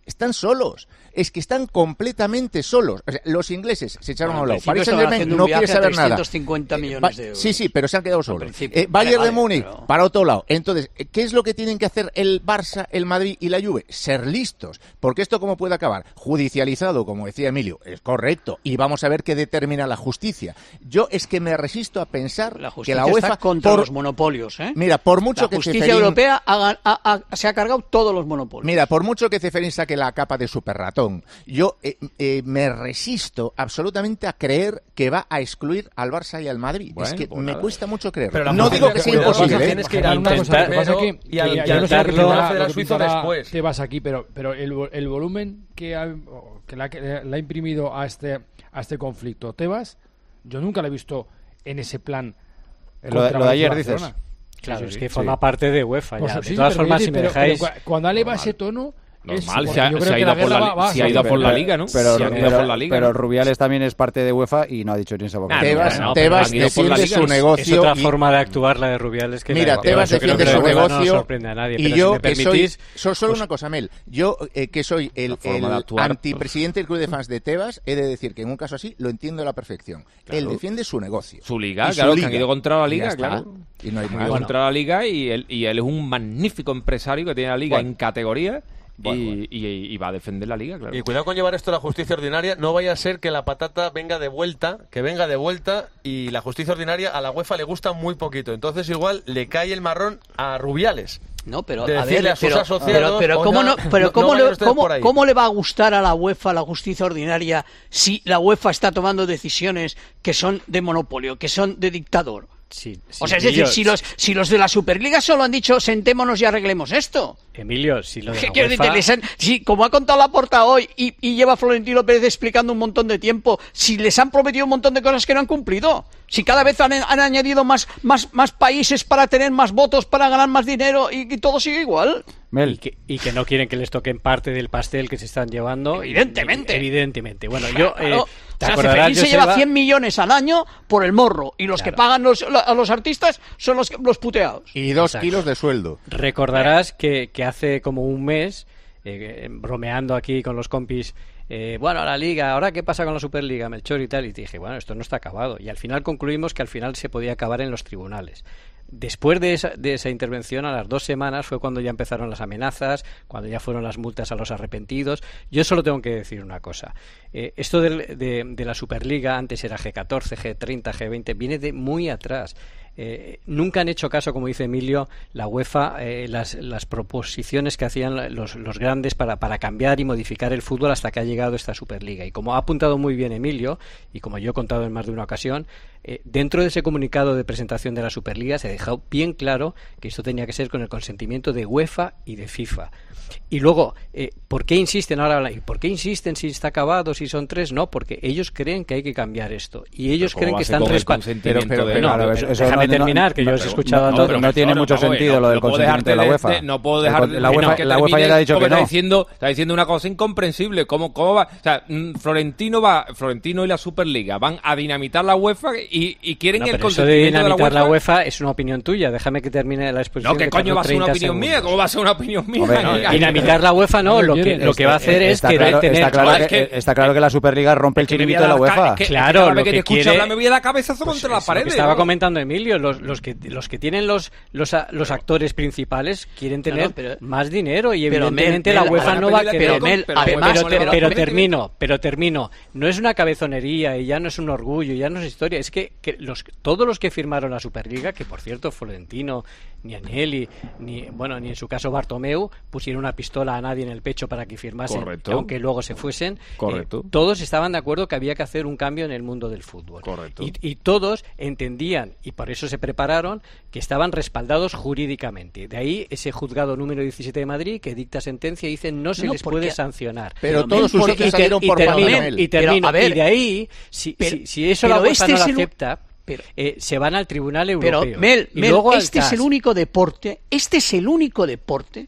están solos. Es que están completamente solos. O sea, los ingleses se echaron bueno, a un lado. Paris Saint-Germain no quiere saber nada. trescientos cincuenta millones de euros. Sí, sí, pero se han quedado solos. Eh, Bayern vale, de Múnich, pero... para otro lado. Entonces, ¿qué es lo que tienen que hacer el Barça, el Madrid y la Juve? Ser listos. Porque esto, ¿cómo puede acabar? Judicializado, como decía Emilio. Es correcto. Y vamos a ver qué determina la justicia. Yo es que me resisto a pensar la que la UEFA... está contra por... los monopolios, ¿eh? Mira, por mucho la que justicia Ceferín... europea ha, ha, ha, se ha cargado todos los monopolios. Mira, por mucho que Ceferín saque la capa de super ratón, yo eh, eh, me resisto absolutamente a creer que va a excluir al Barça y al Madrid. Bueno, es que pues me nada. cuesta mucho creer. Pero no digo que sea imposible. ¿eh? Tienes que ir al intentar, primero que, y al, que, y al, ya no sé lo que intentarlo pintará- hacer lo al que suizo pintará después. Tebas aquí, pero, pero el, el volumen que, ha, que, le ha, que le ha imprimido a este, a este conflicto Tebas, yo nunca lo he visto en ese plan. Lo de, lo de ayer dices. Barcelona. Claro, Sí, es sí, que sí. forma parte de UEFA Pues ya. sí, de todas pero formas, oye, si me pero- dejáis... pero cuando eleva ese tono... Normal, es, se ha, yo creo se ha que ido la por guerra la, va- va a se ha ido salir. por la liga, ¿no? Pero, se ha ido pero- por la liga. pero ¿no? Rubiales también es parte de UEFA y no ha dicho ni esa boca. Ah, Tebas, no, Tebas pero han ido por la defiende liga. su Es negocio. Es otra y- forma de actuar la de Rubiales que Mira, la de Tebas yo creo defiende que su la de UEFA no negocio sorprende a nadie, y pero yo si me que soy permitís, so- solo pues- una cosa, Mel, yo eh, que soy el, La forma el de actuar, antipresidente del club de fans de Tebas, he de decir que en un caso así lo entiendo a la perfección. Claro. Él defiende su negocio. Su liga, Y su claro, que liga. han ido contra la Y liga, ya está. claro. Y no hay Han más. ido Bueno, contra la liga y él, y él es un magnífico empresario que tiene la liga Bueno. en categoría Bueno, y, bueno. y- y va a defender la liga, claro. Y cuidado con llevar esto a la justicia ordinaria, no vaya a ser que la patata venga de vuelta, que venga de vuelta y la justicia ordinaria a la UEFA le gusta muy poquito. Entonces igual le cae el marrón a Rubiales. No, pero de a decirle ver, a sus pero, asociados, pero, pero oiga, cómo no, pero no- cómo, no vayan le, ustedes cómo, por ahí. cómo le va a gustar a la UEFA la justicia ordinaria si la UEFA está tomando decisiones que son de monopolio, que son de dictador? Sí, sí, O sea, es decir, Emilio, si los, si los de la Superliga solo han dicho sentémonos y arreglemos esto. Emilio, si lo de ¿Qué la quiero UEFA... decirte? Les han- si, como ha contado Laporta hoy y, y lleva Florentino Pérez explicando un montón de tiempo, si les han prometido un montón de cosas que no han cumplido, si cada vez han, han añadido más, más, más países para tener más votos, para ganar más dinero y, y todo sigue igual. Y Mel, que, y que no quieren que les toquen parte del pastel que se están llevando. Evidentemente. Evidentemente. Bueno, yo... eh, Claro. ¿te O sea, acordarás, Ceferín se lleva Joseba? cien millones al año por el morro y los Claro. que pagan los, a los artistas son los, los puteados. Y dos Exacto. kilos de sueldo. Recordarás que, que hace como un mes, eh, bromeando aquí con los compis, eh, bueno, la Liga, ¿ahora qué pasa con la Superliga, Melchor y tal? Y te dije, bueno, esto no está acabado. Y al final concluimos que al final se podía acabar en los tribunales. Después de esa, de esa intervención, a las dos semanas, fue cuando ya empezaron las amenazas, cuando ya fueron las multas a los arrepentidos. Yo solo tengo que decir una cosa. Eh, esto del- de, de la Superliga, antes era G catorce, G treinta, G veinte, viene de muy atrás. Eh, nunca han hecho caso, como dice Emilio, la UEFA, eh, las, las proposiciones que hacían los, los grandes para, para cambiar y modificar el fútbol hasta que ha llegado esta Superliga. Y como ha apuntado muy bien Emilio, y como yo he contado en más de una ocasión, eh, dentro de ese comunicado de presentación de la Superliga se ha dejado bien claro que esto tenía que ser con el consentimiento de UEFA y de FIFA. Y luego, eh, ¿por qué insisten ahora? ¿Y por qué insisten si está acabado, si son tres? No, porque ellos creen que hay que cambiar esto. Y ellos ¿Cómo creen va que a ser están con el respaldando. consentimiento Pero- pero- de- pero- No, claro, pero eso- eso déjame no- no- terminar, que yo os he no, escuchado a no, todos. pero no Melchor, tiene mucho vamos a ver, sentido no- lo del no puedo consentimiento de la dejarte UEFA. no puedo El dejar con- de- la no, UEFA, que la UEFA ya termine, le ha dicho porque que no. Está diciendo, está diciendo una cosa incomprensible. ¿Cómo, cómo va? O sea, mm, Florentino va, Florentino y la Superliga van a dinamitar la UEFA y, y quieren No, el pero eso de consentimiento de la dinamitar UEFA. la UEFA es una opinión tuya. Déjame que termine la exposición. No, ¿qué que coño tardo va a ser una treinta opinión mía? segundos. ¿Cómo va a ser una opinión mía? Hombre, no, Ay, ay, Dinamitar la UEFA no, lo que, lo que va a hacer es está querer claro, tener... está claro, Joder, que, es que- está claro que la Superliga rompe el que me voy chiringuito a de la dar ca- UEFA. es que- Claro, es que cada lo vez que que te escucho quiere- hablar me voy a la cabezazo Pues contra la es pared. lo que estaba ¿no? comentando Emilio, los, los que los que tienen los los, a- los actores principales quieren No, tener no, pero- más dinero y pero, evidentemente Mel, la Mel, UEFA ahora no va a pedirle querer. pero, Mel, pero, además, pero- pero- pero pero- termino, pero termino. No es una cabezonería y ya no es un orgullo, ya no es historia. Es que, que los todos los que firmaron la Superliga, que por cierto Florentino, ni Agnelli, ni bueno, ni en su caso Bartomeu pusieron una pistola a nadie en el pecho para que firmasen, Correcto. aunque luego se fuesen. Correcto. eh, todos estaban de acuerdo que había que hacer un cambio en el mundo del fútbol. Correcto. Y, y todos entendían, y por eso se prepararon, que estaban respaldados jurídicamente. De ahí ese juzgado número diecisiete de Madrid que dicta sentencia y dice no se No, les porque- puede sancionar. Pero Pero, todos Mel, ustedes porque- salieron y por termino, Manuel. y termino. Pero, a ver, y de ahí, si, pero- si, si eso pero la UEFA este no es lo el- acepta, pero- eh, se van al Tribunal Pero, Europeo. Mel, y Mel, luego al este es C A S. el único deporte, este es el único deporte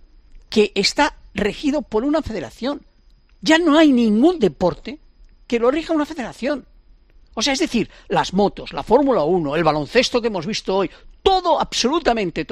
que está regido por una federación. Ya no hay ningún deporte que lo rija una federación. O sea, es decir, las motos, la Fórmula uno, el baloncesto que hemos visto hoy, todo, absolutamente todo,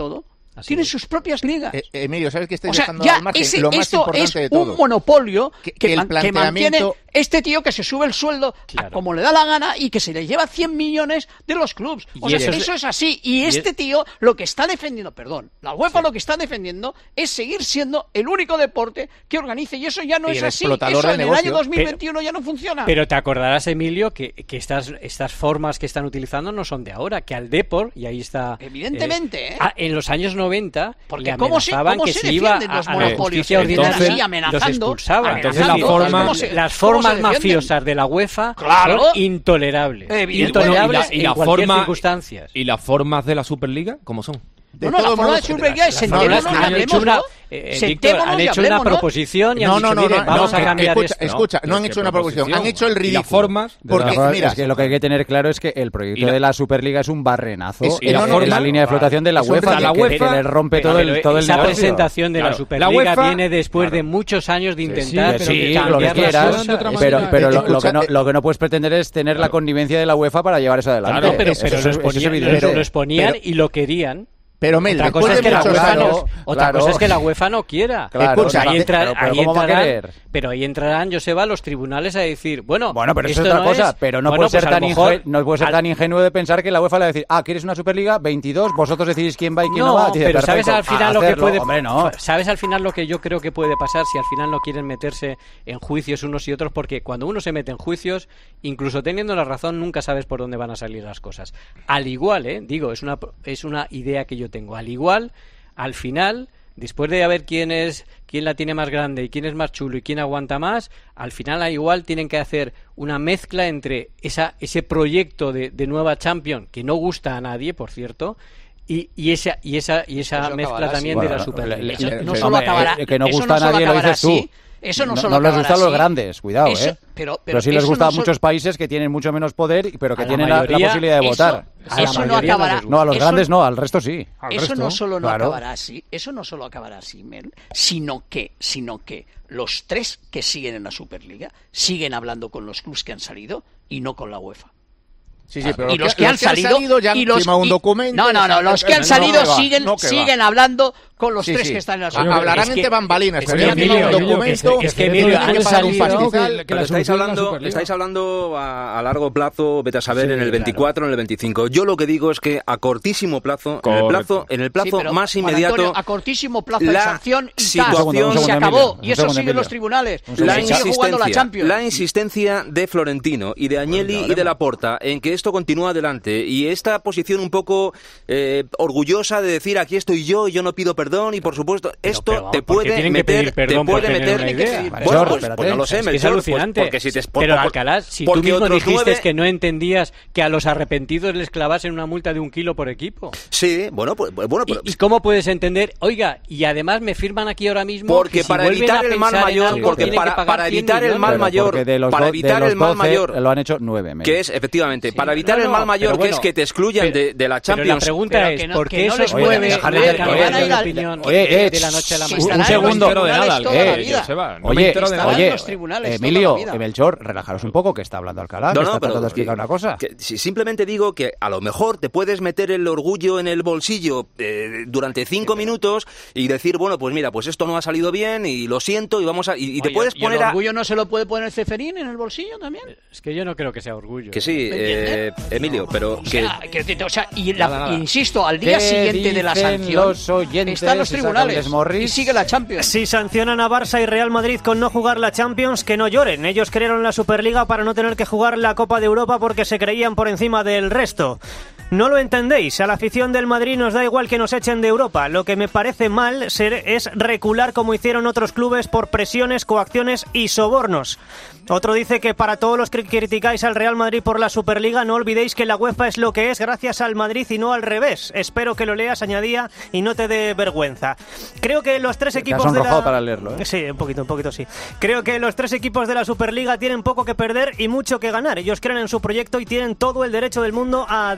Así Tienen es. sus propias ligas. Eh, Emilio, ¿sabes qué estáis O sea, dejando ya al margen? ese, Lo más esto importante es de todo. un monopolio Que- que, que el man- que mantiene planteamiento- este tío que se sube el sueldo a Claro. como le da la gana y que se le lleva cien millones de los clubs. O Y sea, eso eso, es- es así. Y, y este es- tío lo que está defendiendo, perdón, la UEFA lo que está defendiendo es seguir siendo el único deporte que organice. Y eso ya no Y es el así. explotador Eso de en el negocio. año dos mil veintiuno ya no funciona. Pero te acordarás, Emilio, que, que estas, estas formas que están utilizando no son de ahora, que al Depor, y ahí está... Evidentemente, ¿eh? ah, en los años noventa Porque le ¿cómo se- amenazaban cómo que se se iba a, defienden los a la monopolios? justicia ordinaria Entonces, y los amenazando, expulsaban. amenazando. Entonces la forma, ¿Cómo se- las cómo se formas defienden? mafiosas de la UEFA Claro. son intolerables. Evidentemente. Intolerables y la, y en la cualquier forma circunstancias. y las formas de la Superliga, ¿cómo son? De no, no, la todos forma modos, de Superliga es las sentémonos formas- y han hecho una, hablemoslo. eh, Sentémonos Víctor, han y hecho una hablemoslo. proposición y han No, dicho, no, no, mire, no, vamos no, a cambiar escucha, esto. escucha, no han ¿Qué hecho una proposición, han hecho el Y las ridículo. formas, De todas Porque, formas, mira, es que lo que hay que tener claro es que el proyecto Y la- de la Superliga es un barrenazo Es- en no, no, la es- línea de flotación de la es un UEFA, ridículo. que, La que UEFA- le rompe Pero- todo el, pero todo el esa negocio. presentación de Claro. la Superliga La UEFA- viene después claro. de muchos años de Sí, intentar sí, cambiar lo que las quieras, cosas. de otra pero, manera. pero lo, Escucha, lo que no, eh, lo que no puedes pretender es tener la connivencia de la UEFA para llevar eso adelante. Claro, pero, Eso pero es- lo eso es exponían, evidente. lo- lo exponían Pero- y lo querían. Pero Mel, Otra después cosa es de que la muchos UEFA no, años, otra claro. cosa es que la UEFA no quiera. Claro, Escucha, ahí, entra- pero- pero ahí ¿cómo va a entrarán, querer? pero ahí entrarán, Joseba, los tribunales a decir, bueno, Bueno, pero eso esto es otra no cosa, es- pero no bueno, puede ser, pues a tan, lo mejor- inge- no puede ser al- tan ingenuo de pensar que la UEFA le va a decir, ah, ¿quieres una Superliga? veintidós, vosotros decidís quién va y quién no, No, va. Dice, pero sabes perfecto, al final a lo que hacerlo. puede Hombre, no. sabes al final lo que yo creo que puede pasar si al final no quieren meterse en juicios unos y otros, porque cuando uno se mete en juicios, incluso teniendo la razón, nunca sabes por dónde van a salir las cosas. Al igual, eh, digo, es una es una idea que yo tengo. Al igual, al final, después de ver quién es quién la tiene más grande y quién es más chulo y quién aguanta más, al final al igual tienen que hacer una mezcla entre esa ese proyecto de, de nueva Champions que no gusta a nadie, por cierto, y, y esa y esa y esa Eso mezcla acabará también así. de la Bueno, Superliga. le- Eso le- no le- solo hombre, acabará, eh, que no eso gusta a solo nadie, lo acabará dices tú. así, Eso no, No- solo no les acabará gustan los así. grandes, cuidado, Eso- ¿eh? Pero, pero Pero sí les eso gusta no a solo- muchos países que tienen mucho menos poder, pero que A la tienen la, la mayoría, posibilidad de eso- votar. A la eso no mayoría acabará. les gusta. No, a los Eso- grandes no, al resto sí. Al Eso resto, no solo no claro. acabará así, eso no solo acabará así, Mel, sino que, sino que los tres que siguen en la Superliga siguen hablando con los clubes que han salido y no con la UEFA. Sí, sí, pero Y los que han salido ya han y los firmado un y- documento. No, no, no, los que han No, salido que va, siguen no, que va. siguen hablando con los Sí, tres sí. que están en la Ah, Superliga. hablarán Es que- entre bambalinas, es pero que ya han firmado un Emilio, documento. es que Emilio, tienen han que pagar un salido- pastizal. que Pero la estáis solución es la hablando, Superliga. estáis hablando a, a largo plazo, vete a saber, Sí, en el claro. veinticuatro, en el veinticinco. Yo lo que digo es que a cortísimo plazo, en el Correcto. plazo, en el plazo Sí, pero, más Juan inmediato, Antonio, a cortísimo plazo de la sanción y situación- tal, Un segundo, un y se segundo, acabó. Emilio, un Y eso segundo, siguen Emilio. los tribunales. Un Y la se sigue jugando la insistencia, Champions. la insistencia de Florentino y de Agnelli y de Laporta en que esto continúa adelante y esta posición un poco eh, orgullosa de decir aquí estoy yo y yo no pido perdón y por supuesto esto pero vamos, te ¿por qué puede tienen que meter, pedir perdón te por puede tener meter una idea? Bueno, Melchor, pues, espérate. pues no lo sé, Es que es Melchor, pues alucinante. porque si te por- pero por- Alcalá, si tú porque mismo otros dijiste nueve- que no entendías que a los arrepentidos les clavasen una multa de un kilo por equipo. Sí, bueno, pues bueno, ¿Y, pero y cómo puedes entender? Oiga, y además me firman aquí ahora mismo porque que si para vuelven evitar a el mal pensar en mayor, algo, porque tienen que para, pagar para cien evitar el millones. mal Pero mayor, porque de los para do- de evitar los el mal doce mayor, lo han hecho nueve. Mel. que es efectivamente, Sí, para evitar no, el no, mal mayor, pero que es bueno, que te excluyan pero- de, de la Pero la Champions. pregunta Pero es, que no- ¿por que qué no esos les Oye, mueve, nueve dejar de oye, hacer- que oye, van a ir oye, al- opinión oye, de, eh, de la noche a la que un- mañana? estarán un en los segundo. tribunales de nada, toda eh, la vida. Joseba, no me Oye, entero de estarán nada. en oye, los tribunales toda Emilio, la vida. Melchor, relajaros un poco, que está hablando Alcalá, que está tratando de explicar una cosa. que si simplemente digo que a lo mejor te puedes meter el orgullo en el bolsillo eh, durante cinco minutos y decir, bueno, pues mira, pues esto no ha salido bien y lo siento y vamos a y, y te Oye, puedes ¿y poner el a orgullo no se lo puede poner Ceferín en el bolsillo también? Es que yo no creo que sea orgullo. que sí, eh, Emilio, pero O que sea, quiero decirte, o sea, y la- Nada, nada. insisto, al día ¿Qué siguiente de la dicen sanción los oyentes, están los Isaac tribunales Alves Morris? y sigue la Champions. Si sancionan a Barça y Real Madrid con no jugar la Champions, que no lloren. Ellos crearon la Superliga para no tener que jugar la Copa de Europa porque se creían por encima del resto. No lo entendéis, a la afición del Madrid nos da igual que nos echen de Europa. Lo que me parece mal ser, es recular como hicieron otros clubes por presiones, coacciones y sobornos. Otro dice que para todos los que criticáis al Real Madrid por la Superliga, no olvidéis que la UEFA es lo que es gracias al Madrid y no al revés. Espero que lo leas, añadía, y no te dé vergüenza. Creo que los tres Te has equipos de sonrojado la... para leerlo, ¿eh? Sí, un poquito, un poquito sí. Creo que los tres equipos de la Superliga tienen poco que perder y mucho que ganar. Ellos creen en su proyecto y tienen todo el derecho del mundo a defenderlo.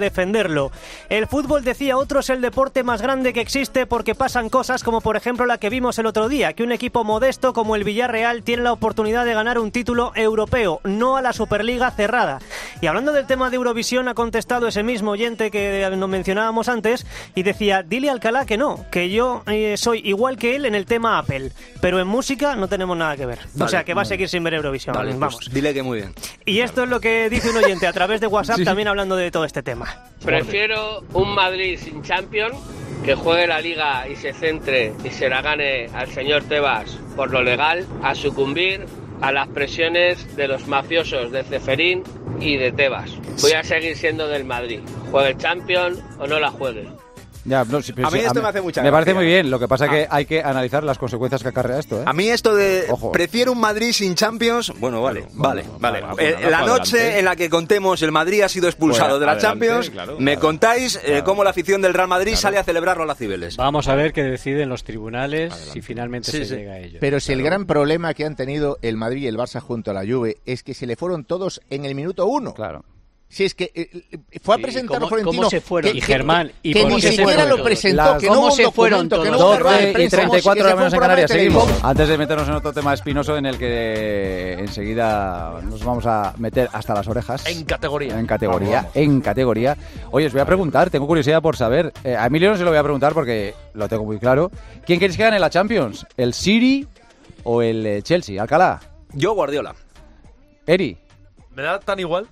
hacerlo. El fútbol, decía otro, es el deporte más grande que existe porque pasan cosas como por ejemplo la que vimos el otro día, que un equipo modesto como el Villarreal tiene la oportunidad de ganar un título europeo, no a la Superliga cerrada. Y hablando del tema de Eurovisión, ha contestado ese mismo oyente que nos mencionábamos antes y decía, dile a Alcalá que no, que yo eh, soy igual que él en el tema Apple, pero en música no tenemos nada que ver. Vale, o sea que va a seguir sin ver Eurovisión. Vale, vamos. Pues dile que muy bien. Y esto es lo que dice un oyente a través de WhatsApp sí. también hablando de todo este tema. Prefiero un Madrid sin Champions, que juegue la Liga y se centre y se la gane al señor Tebas por lo legal, a sucumbir a las presiones de los mafiosos de Ceferín y de Tebas. Voy a seguir siendo del Madrid, juegue Champions o no la juegue. Ya, no, sí, a mí sí, esto a me hace mucha Me gracia. parece muy bien, lo que pasa es Ah. que hay que analizar las consecuencias que acarrea esto, ¿eh? A mí esto de Ojo. prefiero un Madrid sin Champions, bueno, vale, Bueno, vale, bueno, vale. bueno, Eh, bueno, la bueno, noche adelante. en la que contemos el Madrid ha sido expulsado Pues, de la adelante, Champions, claro, me claro, contáis eh, claro. cómo la afición del Real Madrid Claro. sale a celebrarlo a las Cibeles. Vamos a ver qué deciden los tribunales Adelante. si finalmente Sí, se sí. llega a ello. Pero si el gran problema que han tenido el Madrid y el Barça junto a la Juve es que se le fueron todos en el minuto uno. Claro. Si es que eh, fue a Sí, presentarlo ¿cómo- Florentino cómo se fueron? que, Y Germán, que, ¿y que por ni qué se siquiera fueron lo todos? presentó, Las que no ¿Cómo hubo un se fueron documento, que no todos? hubo rueda de doce y prensa, treinta y cuatro que se de la fue menos en un programa de Canarias. Seguimos. televisión. Antes de meternos en otro tema espinoso en el que enseguida nos vamos a meter hasta las orejas. En categoría. En categoría, Vamos, vamos. en categoría. Oye, os voy a preguntar, tengo curiosidad por saber. eh, a Emilio no se lo voy a preguntar porque lo tengo muy claro. ¿Quién queréis que gane la Champions? ¿El City o el eh, Chelsea? Alcalá. Yo Guardiola. Eri. Me da tan igual.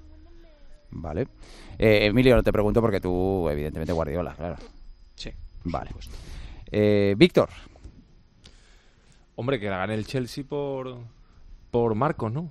Vale. Eh, Emilio, no te pregunto porque tú, evidentemente, Guardiola, claro. Sí. Vale. Eh, Víctor. Hombre, que la gane el Chelsea por, por Marcos, ¿no?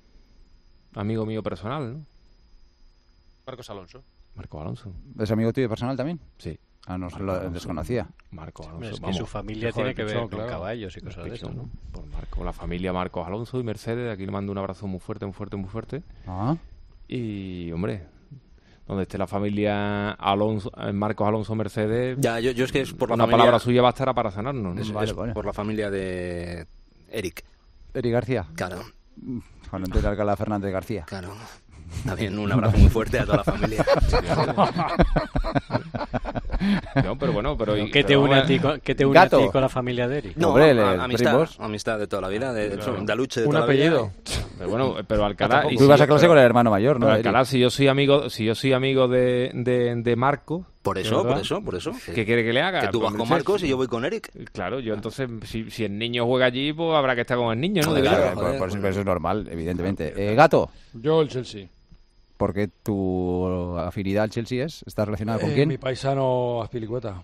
Amigo mío personal, ¿no? Marcos Alonso. Marcos Alonso. ¿Es amigo tuyo personal también? Sí. Ah, no se Marco lo Alonso. desconocía. Marcos Alonso. Es que vamos. su familia Mejor tiene que ver dicho, con claro. caballos y cosas de eso, ¿no? Por Marco, la familia Marcos Alonso y Mercedes. Aquí le mando un abrazo muy fuerte, muy fuerte, muy fuerte. Ah. Y, hombre, donde esté la familia Alonso, eh, Marcos Alonso Mercedes, Ya, yo, yo es que es por la una familia, palabra suya bastará para sanarnos, ¿no? es, Vale, es vale. por la familia de Eric. Eri García. Claro, Juan Antonio Alcalá Fernández García. claro. También un abrazo muy fuerte a toda la familia. No, pero bueno, pero... y- ¿Qué te pero une a vamos ti con, qué te une a Gato. ti con la familia de Eric? No, Hombre, a- el amistad, primos. amistad de toda la vida, de, Claro. de Aluche de Un toda apellido. la vida. Pero bueno, pero Alcalá... y Tú si ibas yo- a clase pero- con el hermano mayor, ¿no? pero Eri? Alcalá, si yo soy amigo, si yo soy amigo de, de, de Marco, Por eso, ¿verdad? por eso, por eso. ¿qué quiere que le haga? Que tú vas Pues, con no sé, Marcos y yo voy con Eric. Claro, yo entonces, si, si el niño juega allí, pues habrá que estar con el niño, ¿no? Joder, Digo yo. claro. Claro, joder, por- por- joder. eso es normal, evidentemente. Eh, Gato, Yo el Chelsea. ¿por qué tu afinidad al Chelsea es? ¿Está relacionada con Eh, quién? Mi paisano Azpilicueta,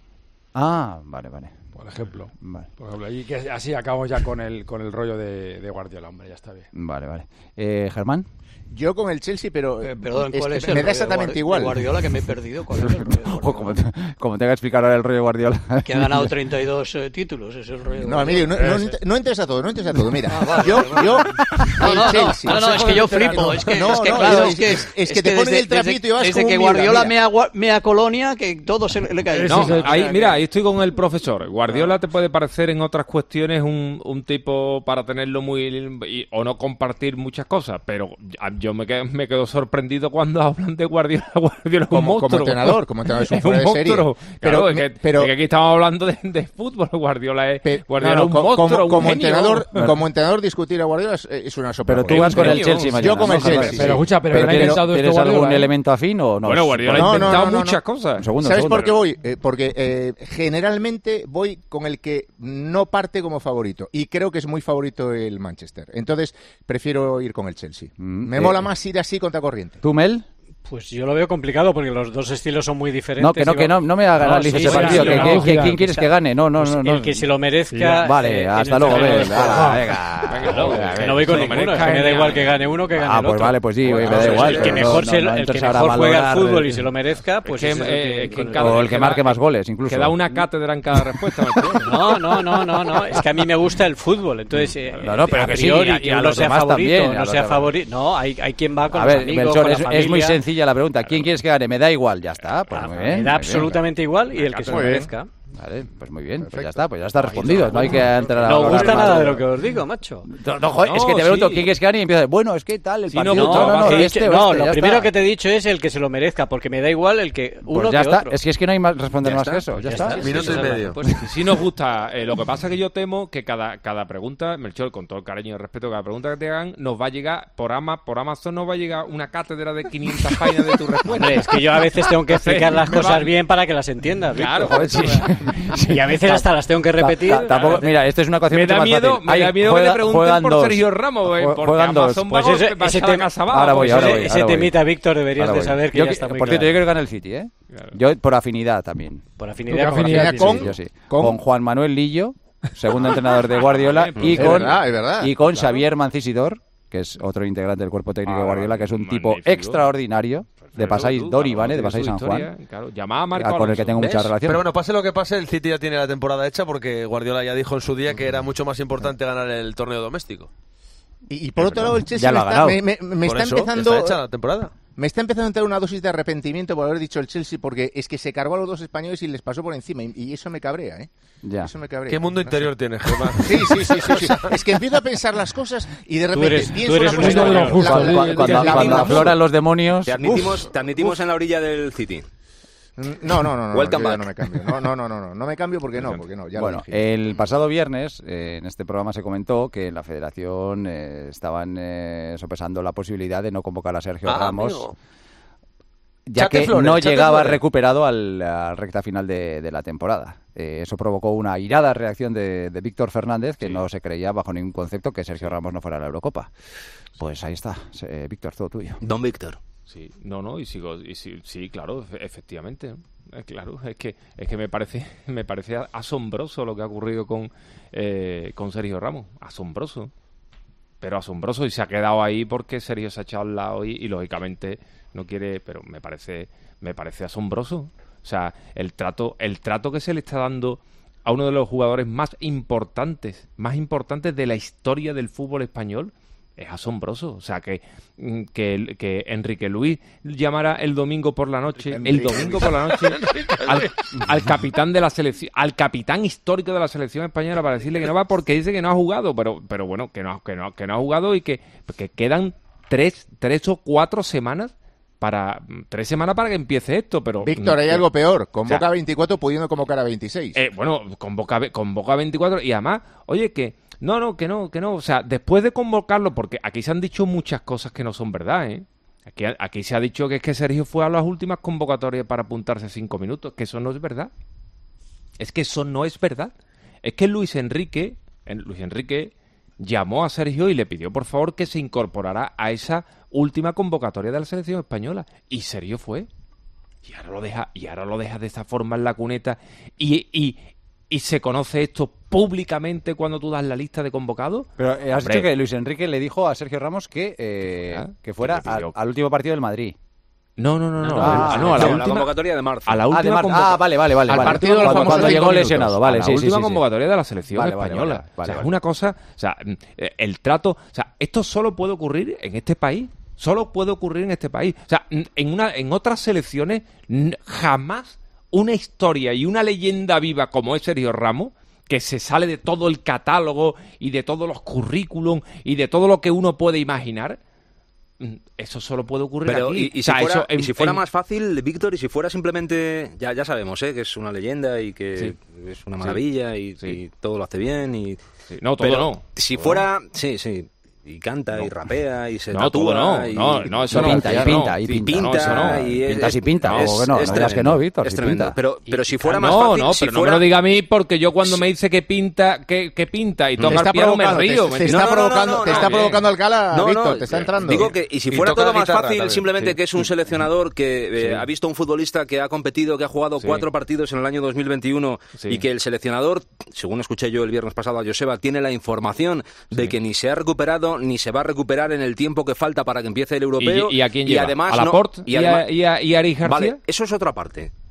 Ah, vale, vale. por ejemplo. Vale, Por ejemplo, y que así acabamos ya con el con el rollo de, de Guardiola, hombre, ya está bien. vale. vale. Eh, Germán. Yo con el Chelsea, pero Eh, perdón, es ¿cuál que es me el da rollo de exactamente Guardi- igual. de Guardiola, que me he perdido. ¿Cuál es el rollo de Ojo, Guardiola? como te, como te haga explicar ahora el rollo de Guardiola. Que ha ganado treinta y dos eh, títulos, ese es el rollo de No, Emilio, no, no, Ese. no entres a todo, no entres a todo. Mira, Ah, vale, yo, vale, vale. yo, No, el no, no, Chelsea. no, no, es que yo flipo, es que, No, es que no, claro, no, es que, es- es que te ponen desde- el trapito y vas desde como que un Miura, Guardiola mira. mea, gua- mea Colonia, que todo se le, le cae. No, Ese es el- ahí, mira, ahí estoy con el profesor. Guardiola te puede parecer en otras cuestiones un, un tipo para tenerlo muy... y- o no compartir muchas cosas, pero yo me quedo, me quedo sorprendido cuando hablan de Guardiola. Guardiola es un Como, monstruo. como entrenador, como entrenador es un Es fuera un de serie. monstruo. Pero, Claro, es que, pero es que aquí estamos hablando de, de fútbol. Guardiola es, Pe- Guardiola no, no, es un co- monstruo, como, un como genio. entrenador, como entrenador discutir a Guardiola es, es una sopa. Pero tú Es vas un con el genio. Chelsea mañana. Yo con ¿no, el Germán? Chelsea. Pero escucha, pero, ¿Pero ¿quién ha tienes, inventado esto ¿tienes Guardiola, algún eh? elemento afín o no? Bueno, Guardiola No, ha no, inventado no, no, muchas no. cosas. Un segundo, ¿Sabes segundo. por qué voy? Eh, porque eh, generalmente voy con el que no parte como favorito. Y creo que es muy favorito el Manchester. Entonces prefiero ir con el Chelsea. Mm, Me eh, mola más ir así contra corriente. ¿Tú, Mel? Pues yo lo veo complicado porque los dos estilos son muy diferentes. No, que no, y que va- no, no me haga No, analices sí, ese sí, partido. sí, que, no, que- no, que- no, ¿Quién quieres o sea, que gane? No, no, pues no. no. el que se lo merezca. Vale, eh, en hasta el luego, terreno Mel. de- Hala, venga. Venga, No, Venga, que Mel. no voy con se lo ninguno, es merezca que me da genial. igual que gane uno que gane Ah, el pues otro. vale, pues sí, me Pues da el igual. que pero mejor, no- se, no el que entres ahora mejor a juega al valorar fútbol de- y se lo merezca, pues Es ese que, es el eh, que- que en con- cada- O el que marque más goles, incluso. Que da una cátedra en cada respuesta. ¿me entiendes? No, no, no, no, no. Es que a mí me gusta el fútbol. Entonces, eh, No, no, pero a que sí, priori, y a- y que a uno los sea demás favorito, también, a no los sea demás. favorito. No, hay, hay quien va con A los ver, amigos, Melchor, con la es, es familia. muy sencilla la pregunta. ¿Quién quieres que gane? Me da igual, ya está. Pues Ah, muy me bien, da muy bien. absolutamente igual y el que se lo Muy bien. merezca. Vale, pues muy bien, pues ya está, pues ya está respondido. No hay que entrar a... No hablar gusta más nada de- de lo que os digo, macho. No, no, joder, es que te pregunto quién es Gani y empieza, bueno, es que tal, el Sí, partido... no, No, no, no, he este dicho- o no, este, lo ya primero está. que te he dicho es el que se lo merezca, porque me da igual el que uno Pues ya que está, otro. es que es que no hay más responder Ya más está, que eso, pues ya ya está. está. Minuto Sí, y sí, medio. Pues sí nos gusta. Eh, lo que pasa es que yo temo que cada, cada pregunta, Melchor, con todo el cariño y el respeto, cada pregunta que te hagan nos va a llegar por ama, por Amazon nos va a llegar una cátedra de quinientas páginas de tu respuesta. Hombre, es que yo a veces tengo que explicar las Me va- cosas bien para que las entiendas. Claro, Víctor. joder, sí. Y a veces hasta las tengo que repetir. Ta- tampoco- mira, esto es una ecuación Me mucho da más miedo, fácil. me Ahí da miedo que juega- te pregunten juegan por dos. Sergio Ramos, eh, Jue- porque juegan dos. Amazon Pues va a ese, golpe- va a ese, echar la tema, casa abajo. Ahora voy, pues ahora ese, voy, ese ahora voy. temita, Víctor, deberías Ahora de voy. saber que Yo ya que- está muy Por cierto, yo claro. creo que gana el City, ¿eh? Yo por afinidad también. Por afinidad, Por con afinidad afinidad. con- Sí, yo sí. con- Con Juan Manuel Lillo, segundo entrenador de Guardiola, y Es con, verdad, es verdad. y con Xavier Mancisidor, que es otro integrante del cuerpo técnico de Ah, Guardiola, que es un tipo magnífico. extraordinario, de Pasay Don Ivane, de Pasay San Juan, Claro, llamaba a Marco con el que Alonso. tengo mucha ¿Ves? relación. Pero bueno, pase lo que pase, el City ya tiene la temporada hecha porque Guardiola ya dijo en su día que era mucho más importante ganar el torneo doméstico. Y, y por otro lado, el Chelsea Ya me lo ha está, ganado. me, me- me Por está eso, empezando... está hecha la temporada. Me está empezando a entrar una dosis de arrepentimiento por haber dicho el Chelsea, porque es que se cargó a los dos españoles y les pasó por encima, y, y eso me cabrea, ¿eh? Ya. Eso me cabrea. ¿Qué mundo No interior sé. tienes, Germán? Sí, sí, sí, sí, sí. Es que empiezo a pensar las cosas y de repente eres- pienso tú eres una un cosa, español. la- Justo, la- sí, la- sí, Cuando, la- cuando la- afloran los demonios... Te admitimos, te admitimos en la orilla del City. No, no, no, no, Welcome yo ya back. no me cambio. No, no, no, no, no, no me cambio porque no, porque no, ya Bueno, lo dije. el pasado viernes eh, en este programa se comentó que en la Federación eh, estaban eh, sopesando la posibilidad de no convocar a Sergio Ah, Ramos, amigo. ya Chate que flores, no chate llegaba flores. recuperado al, a la recta final de, de la temporada. Eh, eso provocó una irada reacción de, de Víctor Fernández, que no se creía bajo ningún concepto que Sergio Ramos no fuera a la Eurocopa. Pues ahí está, eh, Víctor, todo tuyo. Don Víctor. Sí, no, no, y sigo, y sí, sí, claro, efe- efectivamente. ¿no? Eh, Claro, es que es que me parece me parece asombroso lo que ha ocurrido con eh, con Sergio Ramos, asombroso, pero asombroso y se ha quedado ahí porque Sergio se ha echado al lado y, y lógicamente no quiere, pero me parece me parece asombroso, o sea, el trato el trato que se le está dando a uno de los jugadores más importantes, más importantes de la historia del fútbol español. Es asombroso, o sea, que, mm, que, que Enrique Luis llamara el domingo por la noche, el domingo por la noche, al, al capitán de la selección, al capitán histórico de la selección española para decirle que no va porque dice que no ha jugado, pero, pero bueno, que no, que no, que no ha jugado y que, que quedan tres, tres o cuatro semanas para, tres semanas para que empiece esto, pero... Víctor, hay mm, algo peor. Convoca o sea, a veinticuatro pudiendo convocar a veintiséis. eh, bueno, convoca, convoca a veinticuatro y además, oye, que no, no, que no, que no, o sea, después de convocarlo, porque aquí se han dicho muchas cosas que no son verdad, ¿eh? Aquí, aquí se ha dicho que es que Sergio fue a las últimas convocatorias para apuntarse cinco minutos, que eso no es verdad. Es que eso no es verdad. Es que Luis Enrique, en- Luis Enrique llamó a Sergio y le pidió por favor que se incorporara a esa última convocatoria de la selección española. Y Sergio fue. Y ahora lo deja, y ahora lo deja de esa forma en la cuneta. Y, y, y se conoce esto públicamente cuando tú das la lista de convocados. Pero eh, has Hombre. dicho que Luis Enrique le dijo a Sergio Ramos que, eh, Ah, que fuera que le al, pidió. al último partido del Madrid. No, no, no, no. Ah, a, no, a la No, última convocatoria de marzo. a la Ah, de última Mar- convoca- ah, vale, vale, vale. Al vale. partido de los cuando, famosos cuando cinco llegó minutos. lesionado, a vale, la sí, sí, última sí, sí. convocatoria de la selección Vale, vale, española. vale, vale, o sea, vale. es una cosa, o sea, mm, eh, el trato, o sea, esto solo puede ocurrir en este país, solo puede ocurrir en este país. O sea, mm, en una en otras selecciones mm, jamás una historia y una leyenda viva como es Sergio Ramos, que se sale de todo el catálogo y de todos los currículum y de todo lo que uno puede imaginar. mm, Eso solo puede ocurrir Pero, aquí. y, y O sea, si fuera, eso en- y si fuera en- más fácil, Víctor, y si fuera simplemente, ya ya sabemos, ¿eh? que es una leyenda y que Sí. es una maravilla y, Sí. y todo lo hace bien y Sí, no, todo pero no. Si Todo fuera, sí, sí, y canta y rapea y se No, todo tatúa no, y, no, no, eso Y no. pinta, y no. pinta, y y pinta. pinta, No, eso no. y es- Pinta si pinta, es- o que no, es no digas que tremendo, no, Víctor, es si tremendo. pinta. Pero, pero si fuera no, más fácil, no, si pero fuera... no me lo diga a mí porque yo cuando me dice que pinta, que, que pinta y Te toca está el piano me provocando, río. te, ¿me te entiendes? está No, no, no, provocando, no, te no, está que- provocando Alcalá, No, Víctor, no, te está entrando. Digo que, y si Y fuera toca todo la más guitarra fácil, también, simplemente sí. que es un seleccionador que eh, ha visto un futbolista que ha competido, que ha jugado Sí. cuatro partidos en el año dos mil veintiuno Sí. y que el seleccionador, según escuché yo el viernes pasado a Joseba, tiene la información de Sí. que ni se ha recuperado ni se va a recuperar en el tiempo que falta para que empiece el europeo. ¿Y, y a quién lleva? además ¿A no- Laporte? y ¿Y, además- a, y, a, y a Ari García? Vale, eso es otra parte.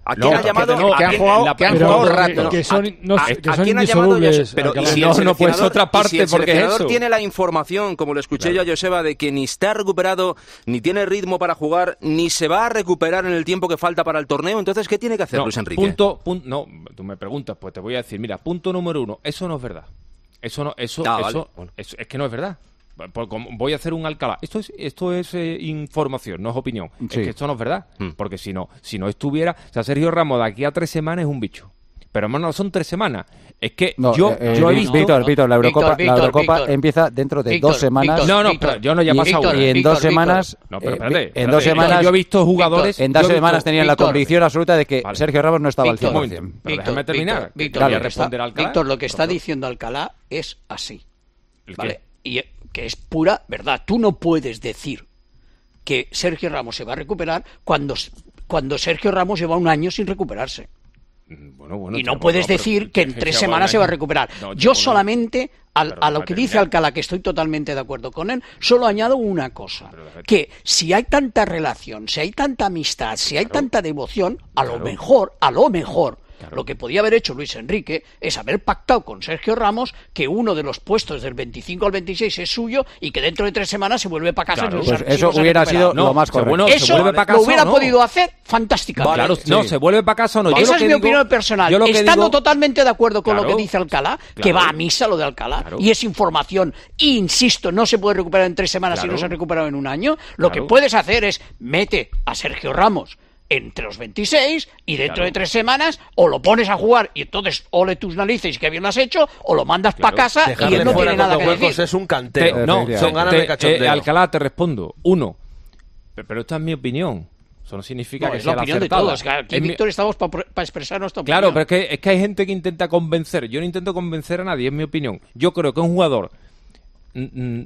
¿A quién No, ha llamado? que, no, que han jugado, la- que han pero jugado que- rato. que son, no, ¿A- que a son quién ha llamado? indisolubles. Pero Alcalá. y si el No, no, pues seleccionador- otra parte, y si el porque es seleccionador eso. tiene la información, como le escuché yo a Joseba, de que ni está recuperado, ni tiene ritmo para jugar, ni se va a recuperar en el tiempo que falta para el torneo, entonces, ¿qué tiene que hacer No, Luis Enrique? Punto, punto, no, tú me preguntas, pues te voy a decir, mira, punto número uno, eso no es verdad. Eso no, eso, Ah, eso, vale, bueno. eso- es que no es verdad. Por- como voy a hacer un Alcalá. Esto es, esto es eh, información, no es opinión. Sí. Es que esto no es verdad. Hmm. Porque si no, si no estuviera, o sea, Sergio Ramos de aquí a tres semanas es un bicho. Pero hermano, no son tres semanas. Es que No, yo, eh, yo he Víctor, visto. Víctor, Víctor, la Eurocopa, Víctor, Víctor, la Eurocopa Víctor. empieza dentro de Víctor, dos semanas. Víctor, No, no, Víctor, pero yo no ya he y, pasado Víctor, una. y en Víctor, dos semanas, No, pero eh, espérate, en espérate. dos semanas, Yo he visto jugadores. en dos yo he semanas visto- tenían la Víctor, convicción absoluta de que Vale. Sergio Ramos no estaba Víctor, al cien por cien. Pero déjame terminar. Víctor, Víctor, Claro. lo que está- responder a Alcalá. Víctor, lo que está Por favor. diciendo Alcalá es así. ¿El qué? ¿Vale? Y eh, que es pura verdad. Tú no puedes decir que Sergio Ramos se va a recuperar cuando, cuando Sergio Ramos lleva un año sin recuperarse. Bueno, bueno, Y no tío, puedes pero- decir que en que tres lleva semanas un se va a año. recuperar. No, Yo lleva un- solamente, al- Pero a lo déjame que dice terminar. Alcalá, que estoy totalmente de acuerdo con él, solo añado una cosa. Pero déjame- Que si hay tanta relación, si hay tanta amistad, si hay tanta devoción, a lo Claro. mejor, a lo mejor, Claro. lo que podía haber hecho Luis Enrique es haber pactado con Sergio Ramos que uno de los puestos del veinticinco al veintiséis es suyo y que dentro de tres semanas se vuelve para casa. Claro. y no Pues se- y eso no se ha hubiera recuperado. sido lo más se- correcto. bueno, se Eso vuelve pa' casa lo o hubiera no. podido hacer fantásticamente. Claro, sí. no, se vuelve para casa o no. Yo Esa lo es que mi digo- opinión personal. yo lo que Estando digo- totalmente de acuerdo con lo Claro, que dice Alcalá, que claro. va a misa lo de Alcalá, Claro. y es información, y insisto, no se puede recuperar en tres semanas Claro. si no se ha recuperado en un año. Lo Claro. que puedes hacer es mete a Sergio Ramos entre los veintiséis y dentro Claro. de tres semanas o lo pones a jugar y entonces ole tus narices que bien lo has hecho o lo mandas Claro. para casa y Dejarle él no fuera tiene con nada dos que huecos decir. es un Te- canteo. no, Efectivamente. son ganas te- de cachondeo. eh, Alcalá, te respondo. Uno, pe- pero esta es mi opinión. Eso no significa No, que es sea la la opinión de acertada. todos. que Aquí, Es mi- Víctor, estamos para expresar nuestra opinión. Claro, pero es que, es que hay gente que intenta convencer. Yo no intento convencer a nadie, es mi opinión. Yo creo que un jugador mm, mm,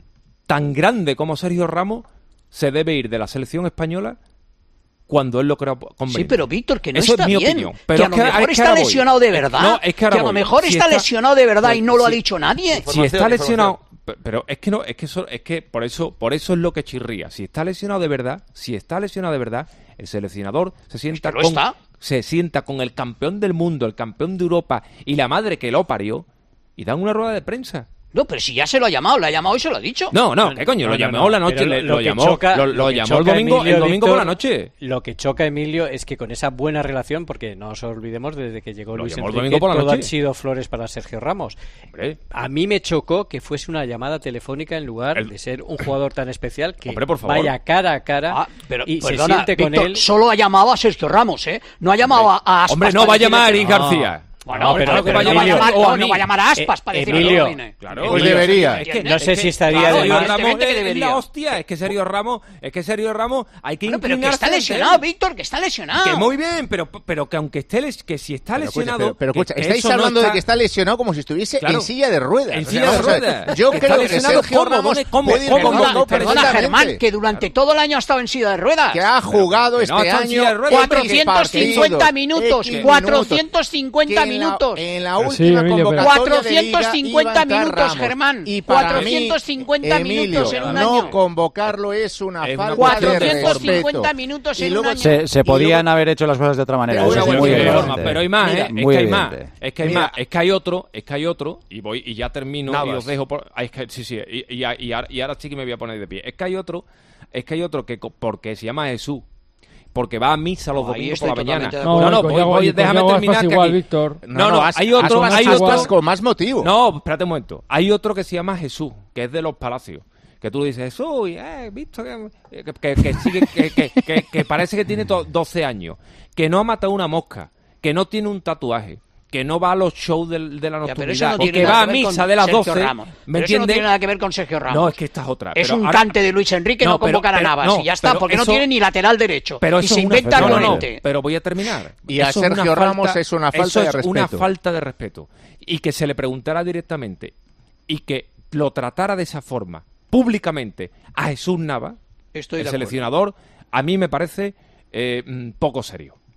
tan grande como Sergio Ramos se debe ir de la selección española cuando él lo crea conveniente. Sí, pero Víctor, que no Eso está es mi bien. opinión. Pero que a es lo que- mejor es que está ahora voy. lesionado de verdad. No, es que ahora a lo voy. mejor Si está, está- lesionado de verdad y no lo ha si- dicho nadie. Si Información, está información. lesionado, pe- pero es que no, es que eso, es que por eso, por eso es lo que chirría. Si está lesionado de verdad, si está lesionado de verdad, el seleccionador se sienta que lo con, está. se sienta con el campeón del mundo, el campeón de Europa y la madre que lo parió y dan una rueda de prensa. No, pero si ya se lo ha llamado, lo ha llamado y se lo ha dicho. No, no, ¿qué coño? No, Lo no, llamó no. la noche, Pero le- lo lo que llamó, choca- lo, lo lo que llamó choca el domingo, Emilio, el domingo por la Víctor, noche. Lo que choca, Emilio, es que con esa buena relación, porque no os olvidemos, desde que llegó Lo Luis llamó el Enrique, domingo por la todo han noche. sido flores para Sergio Ramos. Hombre, A mí me chocó que fuese una llamada telefónica en lugar El- de ser un jugador tan especial que Hombre, por favor. vaya cara a cara Ah, pero y se perdona, siente con Víctor, él. solo ha llamado a Sergio Ramos, ¿eh? No ha llamado a, a Aspas. hombre, no para va a decirle llamar a que- Eric No. García. Bueno, No, pero, pero- pero pero no, va a Emilio, llamar, o no, a no mí. va a llamar a Aspas Eh, para decirle Emilio, que viene. Claro, Pues oye, debería. es que- No es sé que- si estaría claro, de Sergio más. Ramos Evidentemente que es- es debería. la hostia, es que Sergio Ramos, es que Sergio Ramos hay que Bueno, pero que inclinarse está ante lesionado, él. Víctor, que está lesionado. Que muy bien, pero, pero que aunque esté les- que si está Pero escucha, lesionado, pero, pero que- escucha, que estáis eso no hablando está- de que está lesionado como si estuviese Claro. en silla de ruedas. En O sea, silla de vamos a ver, ruedas. Yo Está creo que lesionado, Sergio ¿cómo? Ramos ¿Dónde- cómo? puede ir ¿Cómo? convocado Perdona, ¿Dónde perdona, perfectamente. Germán, que durante todo el año ha estado en silla de ruedas. Que ha jugado que no este está en silla de año ruedas. cuatrocientos cincuenta minutos, X cuatrocientos cincuenta que en la- minutos. En la Pero sí, última Emilio, pero- convocatoria de cuatrocientos Liga cincuenta iba a entrar minutos, Ramos. Germán. Y para cuatrocientos cincuenta mí, minutos Emilio, en un no año. convocarlo es una Es una falta cuestión de de cuatrocientos respeto. cincuenta minutos Y en luego un año. Se, se Y podían luego- haber hecho las cosas de otra manera. Pero eso una es muy buena de evidente. forma, pero hay más, Mira, ¿eh? Es muy que hay más. evidente. Es que hay Mira. más. Es que hay otro, es que hay otro, y voy y ya termino Navas. y os dejo por. ay, es que, sí, sí, y, y, y ahora, y ahora sí que me voy a poner de pie. Es que hay otro, es que hay otro que co- porque se llama Jesús. Porque va a misa los No, ahí domingos por estoy la mañana. totalmente de No, acuerdo. No, no, con voy, Yago- voy, y con déjame Yago terminar. Aspas que igual, aquí- Víctor. No, no, hay otro, Aspas- hay Aspas otro. con más motivo. No, espérate un momento. Hay otro que se llama Jesús, que es de los Palacios. Que tú le dices, Jesús, eh, visto que, que, que, que sigue, que, que, que, que parece que tiene to- doce años, que no ha matado una mosca, que no tiene un tatuaje, que no va a los shows del- de, la Ya, pero eso nocturnidad, no y tiene que nada va a que ver con misa de las Sergio doce, Ramos. ¿me Pero eso no entiendes? tiene nada que ver con Sergio Ramos. No, es que esta es otra. Es pero un ahora- cante de Luis Enrique no, No, pero- convocar a pero- Navas no, y ya está, pero porque eso- no tiene ni lateral derecho. Pero y eso se es una- inventa no, no, no, argumente. pero voy a terminar. Y a Eso es una Sergio Ramos es una falta eso de es una respeto. falta de respeto. Y que se le preguntara directamente y que lo tratara de esa forma, públicamente, a Jesús Nava, Estoy el de acuerdo. seleccionador, a mí me parece eh, mm, poco serio.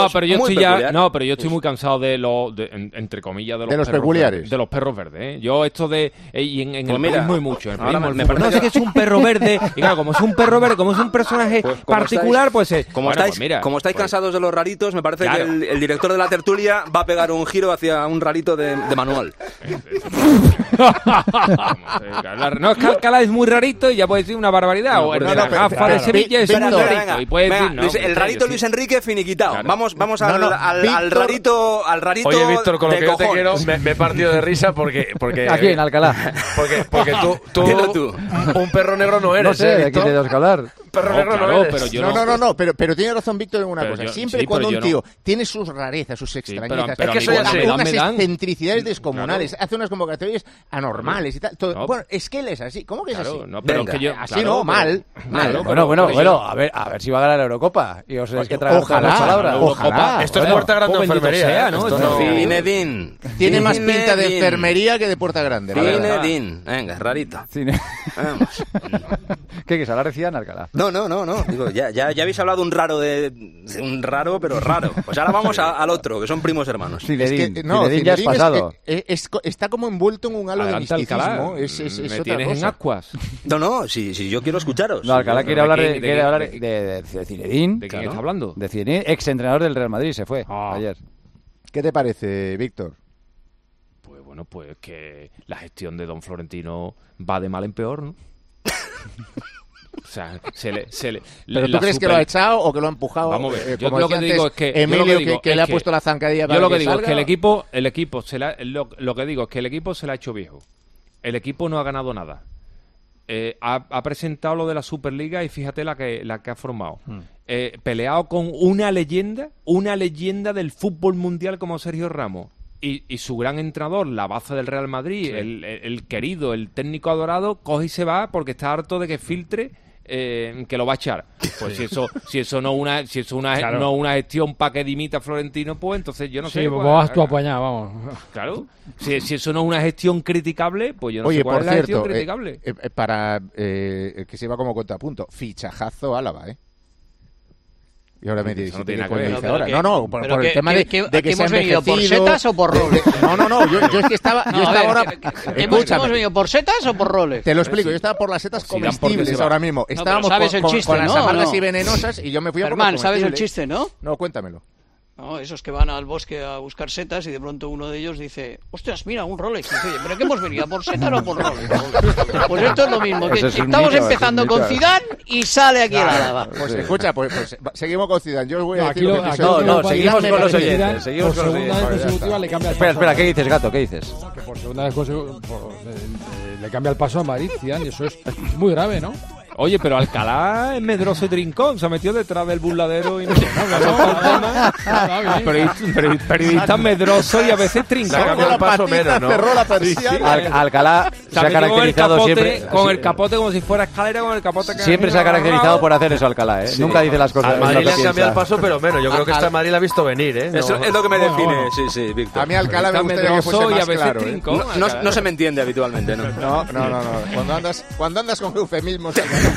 perros no, pero yo muy estoy ya, peculiar. no, pero yo estoy muy cansado de los, de, en- entre comillas, de los, De los perros peculiares. verdes, de los perros verdes. ¿eh? Yo esto de eh, y en, en Pues el mira, periodismo hay mucho. En el ahora periodismo, me- el me fútbol, parece no sé que- que es un perro verde y claro, como es un perro verde, como es un personaje Pues como particular, estáis- pues eh, Como bueno, estáis, pues mira, como estáis pues- cansados de los raritos, me parece Claro. que el, el director de la tertulia va a pegar un giro hacia un rarito de, de manual. La- no, es que cada Alcalá es muy rarito y ya puede decir una barbaridad. No, o el no, de no, la pero, gafa pero, de Sevilla es venga, muy venga, rarito. venga, Y puede venga, decir, no, Luis, el rarito yo Luis sí. Enrique finiquitado. Claro. Vamos, vamos No, al, no, al, al Víctor- rarito, al rarito. Oye, Víctor, con lo de que yo te cojones. quiero, me, me he partido de risa porque... porque Aquí, en Alcalá. Porque, porque tú, tú, Dilo tú. Un, un perro negro no eres, No sé, ¿eh, de Víctor? aquí de Oscalar. Perro No, negro claro, no eres. pero yo No, no, no, no, pero, pero tiene razón Víctor en una Pero cosa. yo- Siempre sí, cuando pero un yo tío tiene sus rarezas, sus extrañezas, pero a mí es me que dan, hace me dan, unas me dan. excentricidades descomunales, hace unas convocatorias anormales y tal. todo- No. Bueno, es que él es así. ¿Cómo que es Claro, así? no, pero Venga, es que yo, así claro, no, pero- mal, mal. Claro, Bueno, bueno, pero bueno, yo- a ver, a ver si va a ganar la Eurocopa. Y os tenéis que tragar ojalá, las palabras. ojalá. Esto es Bueno, puerta grande oh, de bendito enfermería, sea, ¿eh? ¿no? Esto Esto no- sí. Zinedine. Tiene más pinta de Zinedine. enfermería que de puerta grande, la verdad. Zinedine. Venga, rarito. Cine. Vamos. ¿Qué quieres hablar de Zidane, Alcalá? No, no, no, no. Digo, ya, ya, ya habéis hablado un raro de, de un raro, pero raro. Pues ahora vamos a- al otro, que son primos hermanos. Es Zinedine. que, no, Zinedine ya es Zinedine pasado. es- es- es- está como envuelto en un halo Adelante, de misticismo. Alcalá. Es, es, es Me otra tienes en cosa. ascuas. No, no, si, si yo quiero escucharos. No, Alcalá Sí, quiere ¿de hablar de, quién- de quiere quién- hablar de- de, de, de Zinedine. ¿De quién Claro. está hablando? De Zinedine, ex entrenador del Real Madrid, se fue Ah. ayer. ¿Qué te parece, Víctor? Pues bueno, pues que la gestión de Don Florentino va de mal en peor, ¿no? O sea, se le... Se le ¿Pero la tú crees que super- lo ha echado o que lo ha empujado? Vamos a ver, Eh, yo como lo que decía digo antes es que- yo lo Emilio, que digo que, es le ha que- puesto la zancadilla para Yo lo que que digo es salga. que el equipo, el equipo se la, lo, lo que digo es que el equipo se la ha hecho viejo. El equipo no ha ganado nada. Eh, ha, ha presentado lo de la Superliga y fíjate la que la que ha formado. Eh, peleado con una leyenda, una leyenda del fútbol mundial como Sergio Ramos. Y, y su gran entrenador, la base del Real Madrid, el, el- el querido, el técnico adorado, coge y se va porque está harto de que filtre eh, que lo va a echar. Pues si eso si eso no una si eso una Claro. no una gestión para que dimita Florentino, pues entonces yo no Sí, sé. pues pues, vas tú apañado, vamos. Claro. Si, si eso no es una gestión criticable, pues yo no Oye, sé cuál por es la cierto, gestión eh, criticable. eh, eh, para eh, que se va como contrapunto, fichajazo Álava, ¿eh? Y ahora me Eso dice, no ¿qué tiene nada que coño ver. dice Pero ahora? que- No, no, por, pero por el que- tema que- de, que- de que que se ha hemos venido por envejecido. setas o por roles. No, no, no, yo, yo es que estaba, yo No, a estaba ver, ahora... que- que- ¿hemos, Escúchame. ¿Hemos venido por setas o por roles? Te lo explico, yo estaba por las setas Pues sigan porque comestibles se va. ahora mismo. pero Estábamos sabes con, el con- chiste, con las ¿no? amargas ¿O no? y venenosas y yo me fui a por Germán, las ¿sabes el comestibles. chiste, no? No, cuéntamelo. No, esos que van al bosque a buscar setas y de pronto uno de ellos dice, ostras, mira, un Rolex. Y dice, oye, ¿pero qué hemos venido? ¿A por setas o por Rolex? Pues esto es lo mismo. que Eso es un estamos mito, empezando es un con mito. Zidane y sale aquí el Álava. Pues escucha, pues, pues va- seguimos con Zidane. Yo os voy a No, decir aquí lo lo- que aquí pienso. lo No, que no, me parece seguimos es con que los Zidane, oyentes, seguimos por con los segunda vez oyentes. consecutiva le cambia el Espera, paso. espera, ¿qué dices, Gato? ¿Qué dices? Que por segunda vez consecutiva por- eh, eh, le cambia el paso a Madrid, Zidane, y eso es muy grave, ¿no? Oye, pero Alcalá es medroso y trincón, se metió detrás del burladero y no, periodista, periodista- periodista medroso y a veces trincón. Se ha cambiado el paso menos, ¿no? cerró la persiana. Al- Alcalá se ha metió con el caracterizado capote, siempre... con sí, el capote como si fuera escalera, con el capote que Siempre se ha caracterizado por hacer eso, Alcalá, ¿eh? Nunca dice las cosas. Al Madrid lo que le han cambiado el piensa. paso, pero menos. Yo creo que Al- esta Madrid la ha visto venir, ¿eh? Eso No- es lo que me Bueno, define, bueno. sí, sí, Víctor. A mí Alcalá me Está gustaría que medroso fuese y a más veces claro. ¿eh? trincón. No, no, Alcalá. no se me entiende habitualmente, ¿no? No, no, no, no. Cuando andas, cuando andas con eufemismos...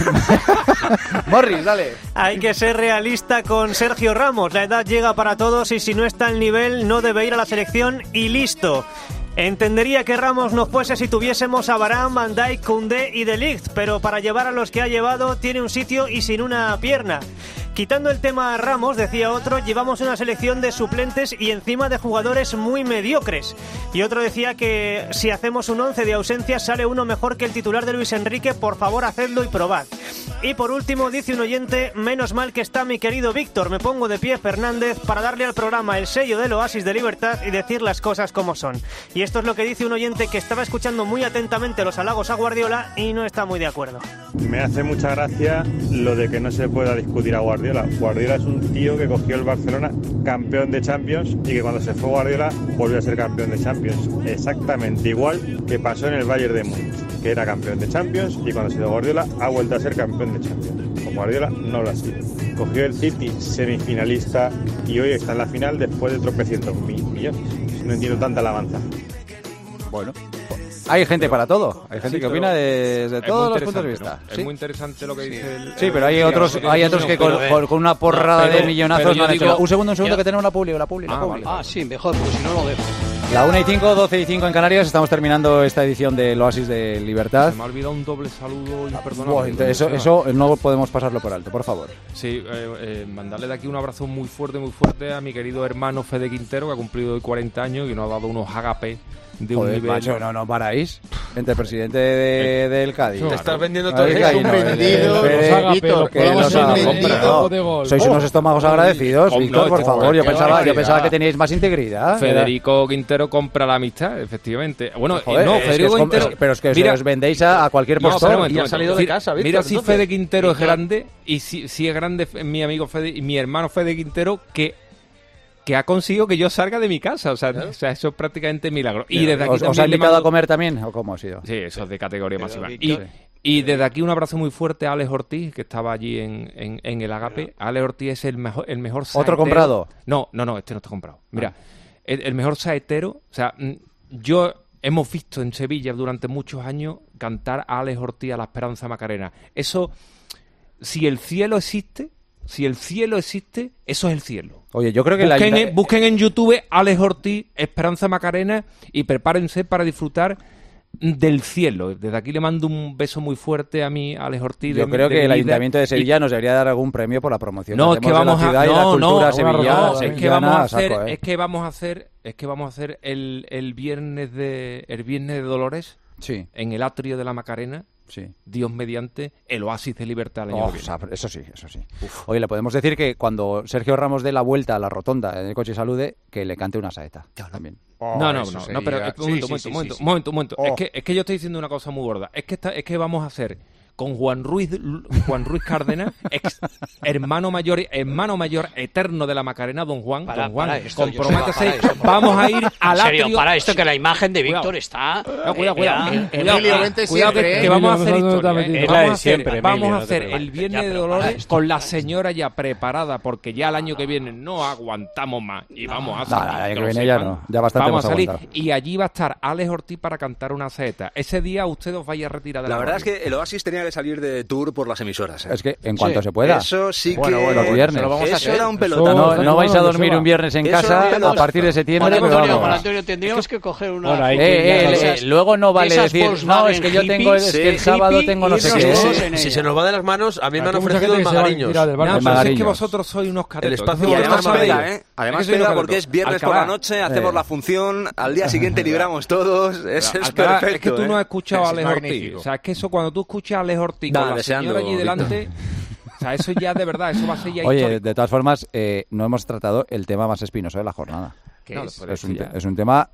Morris, dale. Hay que ser realista con Sergio Ramos. La edad llega para todos y si no está al nivel no debe ir a la selección y listo. Entendería que Ramos no fuese si tuviésemos a Varane, Van Dijk, Koundé y De Ligt, pero para llevar a los que ha llevado tiene un sitio y sin una pierna. Quitando el tema a Ramos, decía otro, llevamos una selección de suplentes y encima de jugadores muy mediocres. Y otro decía que si hacemos un once de ausencias sale uno mejor que el titular de Luis Enrique, por favor hacedlo y probad. Y por último dice un oyente, menos mal que está mi querido Víctor, me pongo de pie Fernández para darle al programa el sello del oasis de libertad y decir las cosas como son. Y esto es lo que dice un oyente que estaba escuchando muy atentamente los halagos a Guardiola y no está muy de acuerdo. Me hace mucha gracia lo de que no se pueda discutir a Guardiola. Guardiola es un tío que cogió el Barcelona campeón de Champions y que cuando se fue Guardiola volvió a ser campeón de Champions. Exactamente igual que pasó en el Bayern de Múnich, que era campeón de Champions y cuando se dio Guardiola ha vuelto a ser campeón de Champions. Con Guardiola no lo ha sido. Cogió el City semifinalista y hoy está en la final después de tropecientos mil millones. No entiendo tanta alabanza. Bueno, hay gente para todo. Hay gente Sí, que opina pero desde es todos muy los puntos de interesante, vista. ¿no? Sí. Es muy interesante lo que dice el... Sí, pero hay otros, hay otros que con, pero, eh, con- con una porrada no, pero- de millonazos pero yo no han hecho digo- nada. Un segundo, un segundo, yo- que tenemos la publi, la publi, la Ah, publi. Ah, sí, mejor, porque si no lo dejo. La una y cinco, doce y cinco en Canarias. Estamos terminando esta edición del Oasis de Libertad. Se me ha olvidado un doble saludo imperdonable. Buah, entonces eso, eso no podemos pasarlo por alto, por favor. Sí, eh, eh, mandarle de aquí un abrazo muy fuerte, muy fuerte a mi querido hermano Fede Quintero, que ha cumplido hoy cuarenta años y nos ha dado unos agapes de un Joder, nivel... macho, no, no paráis. Entre el presidente de, del Cádiz. Te estás vendiendo todo. Es un vendido, Víctor. Que los haga, no. Sois unos estómagos agradecidos, Víctor, por favor. Yo pensaba, yo pensaba que teníais más integridad. Federico Quintero compra la amistad, efectivamente. Bueno, Joder, no, es Federico que es, Quintero... Pero es que mira, os vendéis a, a cualquier postor. No, y ha salido de casa, Víctor, Mira si entonces. Fede Quintero es grande, y si, si es grande mi amigo Fede, y mi hermano Fede Quintero, que... que ha conseguido que yo salga de mi casa, o sea, ¿no? O sea eso es prácticamente milagro. Y desde aquí ¿Os, ¿os ha invitado mando... a comer también o cómo ha sido? Sí, eso es de categoría masiva. Y, y desde aquí un abrazo muy fuerte a Alex Ortiz, que estaba allí en, en, en el Agape. Alex Ortiz es el mejor el mejor saetero. ¿Otro comprado? No, no, no, este no está comprado. Mira, ah. el, el mejor saetero, o sea, yo hemos visto en Sevilla durante muchos años cantar a Alex Ortiz a la Esperanza Macarena. Eso, si el cielo existe, si el cielo existe, eso es el cielo. Oye, yo creo que busquen, la... en, busquen en YouTube Alex Ortiz, Esperanza Macarena y prepárense para disfrutar del cielo. Desde aquí le mando un beso muy fuerte a mí, Alex Ortiz. Yo de, creo de que el vida. Ayuntamiento de Sevilla y... nos debería dar algún premio por la promoción. No, es que vamos de la ciudad a y la no, cultura no, sevillana, no, es que vamos a hacer, saco, ¿eh? es que vamos a hacer, es que vamos a hacer el, el viernes de el viernes de Dolores, sí, en el atrio de la Macarena. Sí. Dios mediante, el oasis de libertad. Oh, eso sí, eso sí. Uf. Oye, le podemos decir que cuando Sergio Ramos dé la vuelta a la rotonda en el Coche Salude, que le cante una saeta también. Oh, no, no, no, sería... no, pero un momento, sí, sí, momento, sí, sí, momento, sí. momento, momento. Oh. Es que es que yo estoy diciendo una cosa muy gorda. Es que está, es que vamos a hacer con Juan Ruiz Juan Ruiz Cárdenas, ex hermano mayor, hermano mayor eterno de la Macarena, don Juan, para, don Juan, para esto, comprométese, vamos a ir al atrio. Serio, para esto que la imagen de Víctor está no, cuidado, cuidado, eh, cuidado, cuidado, cuidado, cuidado que, que vamos a hacer historia, eh. vamos a hacer, siempre, vamos Emilio, a hacer no el Viernes de Dolores con la señora ya preparada, porque ya el año que viene no aguantamos más y vamos a salir. No, el año que viene ya no, ya bastante vamos a salir aguantado. Y allí va a estar Alex Ortiz para cantar una saeta. Ese día usted os vaya a retirar de la La verdad es que el Oasis tenía que salir de tour por las emisoras. ¿eh? Es que en cuanto sí. se pueda. Eso sí bueno, que... Bueno, los viernes. Lo vamos a eso hacer. era un pelotón. No, no vais a dormir un viernes en casa a partir de septiembre. Juan Antonio, pero Juan Antonio, tendríamos que coger una... Bueno, eh, eh, esas, eh, luego no vale decir, no, es que yo tengo, es que el sábado tengo no sé qué. Si se nos va de las manos, a mí me han ofrecido el Magariños. Es que vosotros sois unos caretos. El espacio y además pega, ¿eh? Además pega porque es viernes por la noche, hacemos la función, al día siguiente libramos todos, eso es perfecto. Es que tú no has escuchado a Alex Ortiz. O sea, es que eso cuando tú escuchas a Alex Ortiz con la señora allí delante... O sea, eso ya de verdad, eso va a ser ya Oye, histórico. de todas formas, eh, no hemos tratado el tema más espinoso de la jornada. ¿Qué no, es? Es, un, es un tema...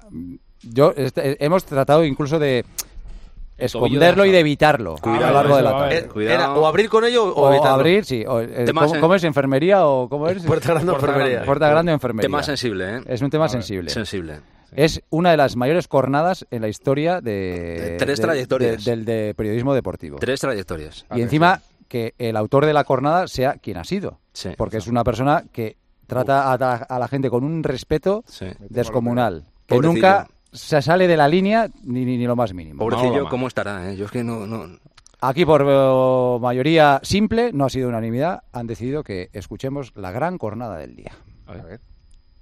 Yo este, hemos tratado incluso de esconderlo y de evitarlo cuidado, a lo largo de la tarde. tarde. Era o abrir con ello o, o evitarlo. abrir, sí. O, eh, ¿cómo, ¿Cómo es? ¿Enfermería o cómo es? Puerta grande o enfermería. Puerta grande o enfermería. Tema sensible, ¿eh? Es un tema sensible. Sensible. Sí. Es una de las mayores cornadas en la historia de... de tres de, trayectorias. De, del de periodismo deportivo. Tres trayectorias. Y encima... que el autor de la cornada sea quien ha sido. Sí. Porque es una persona que trata a, a la gente con un respeto sí. descomunal. Que Pobrecillo. Nunca se sale de la línea ni, ni, ni lo más mínimo. Pobrecillo, no, ¿cómo estará? Eh? Yo es que no... no... Aquí, por uh, mayoría simple, no ha sido unanimidad, han decidido que escuchemos la gran cornada del día. A ver. A ver.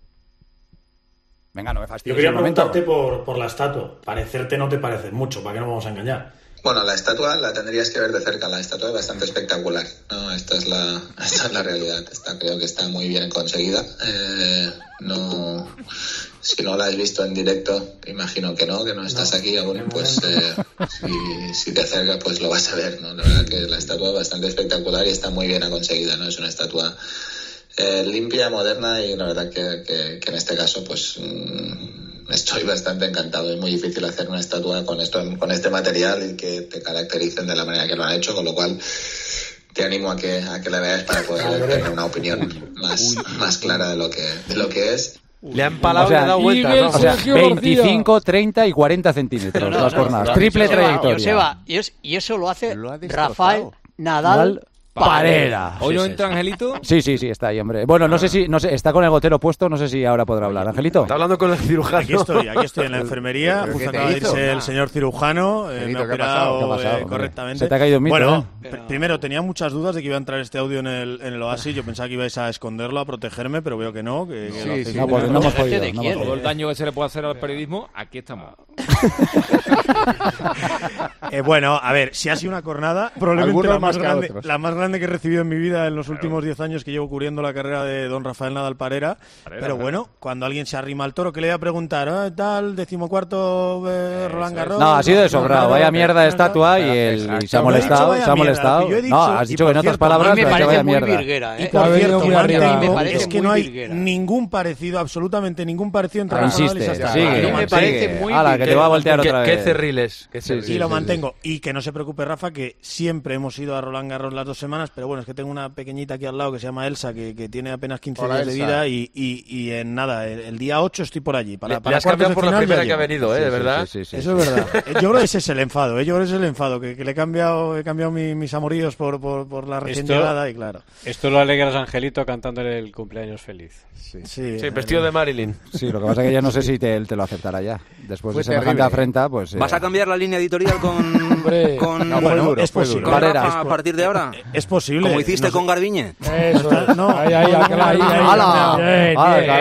Venga, no me fastidies. Yo quería preguntarte por, por la estatua. Parecerte no te parece mucho, ¿para qué no vamos a engañar? Bueno, la estatua la tendrías que ver de cerca. La estatua es bastante espectacular, ¿no? Esta es la, esta es la realidad. Esta creo que está muy bien conseguida. Eh, no, si no la has visto en directo, imagino que no, que no estás aquí aún, pues eh, si, si te acercas, pues lo vas a ver, ¿no? La verdad que la estatua es bastante espectacular y está muy bien conseguida, ¿no? Es una estatua eh, limpia, moderna y la verdad que, que, que en este caso, pues... Mmm, estoy bastante encantado. Es muy difícil hacer una estatua con esto, con este material y que te caractericen de la manera que lo han hecho, con lo cual te animo a que a que la veas para poder tener una opinión más, más clara de lo que de lo que es. Le han palado o sea, y le ha dado vuelta, ¿no? O sea, veinticinco, treinta y cuarenta centímetros no, las no, jornadas. No, Triple Joseba, trayectoria. Joseba, y, es, y eso lo hace lo Rafael Nadal Parera. ¿Hoy no sí, entra sí, Angelito? Sí, sí, sí, está ahí, hombre. Bueno, no sé si, no sé, está con el gotero puesto, no sé si ahora podrá hablar. Angelito. Está hablando con el cirujano. Aquí estoy, aquí estoy en la enfermería. Justo acaba de irse el señor cirujano. Eh, me ha operado, ¿Qué ha pasado, eh, correctamente. Se te ha caído un mito, Bueno, ¿eh? pr primero, tenía muchas dudas de que iba a entrar este audio en el, en el Oasis. Yo pensaba que ibais a esconderlo, a protegerme, pero veo que no. Que, que sí, sí, no, pues no hemos podido. No hemos todo el daño que se le puede hacer al periodismo, aquí estamos. eh, bueno, a ver, si ha sido una cornada, probablemente la más, grande, la más grande que he recibido en mi vida en los claro. últimos diez años que llevo cubriendo la carrera de don Rafael Nadal Parera. Parera pero bueno, claro. cuando alguien se arrima al toro, que le voy a preguntar, ¿eh, tal, decimocuarto eh, Roland Garros? No, ha sido de sobrado, vaya mierda de estatua y, el, y se ha molestado, se ha molestado. Dicho, no, has dicho que en otras palabras me parece vaya muy mierda. virguera, ¿eh? Y por cierto, muy arriba, es que no hay virguera. ningún parecido, absolutamente ningún parecido entre Rafael Nadal y Sastre. Sigue, me parece muy Ala, que te va a voltear otra vez. Qué cerriles. Y lo mantengo. Y que no se preocupe, Rafa, que siempre hemos ido a Roland Garros las dos semanas, pero bueno, es que tengo una pequeñita aquí al lado que se llama Elsa, que, que tiene apenas quince Hola, días Elsa. de vida y, y, y en nada, el, el día ocho estoy por allí. Para, Le, para le has cambiado por la primera que ha venido, ¿eh? Sí, de verdad. Sí, sí, sí, Eso sí, es verdad. Yo creo que ese es el enfado, ¿eh? Yo creo que ese es el enfado, que, que le he cambiado, he cambiado mi, mis amoríos por, por, por la recién esto, llegada y claro. Esto lo alegras a Angelito cantándole el cumpleaños feliz. Sí, sí, sí vestido de Marilyn. Sí, lo que pasa es que ya no sé si te, él te lo aceptará ya. Después Fue de semejante afrenta, pues... ¿Vas eh... a cambiar la línea editorial con... con, no, bueno, duro, es posible. con Rafa a partir de ahora? Es posible. Como hiciste no con Garbiñe. Eso, no. Ahí, ahí, ahí, ahí, ahí.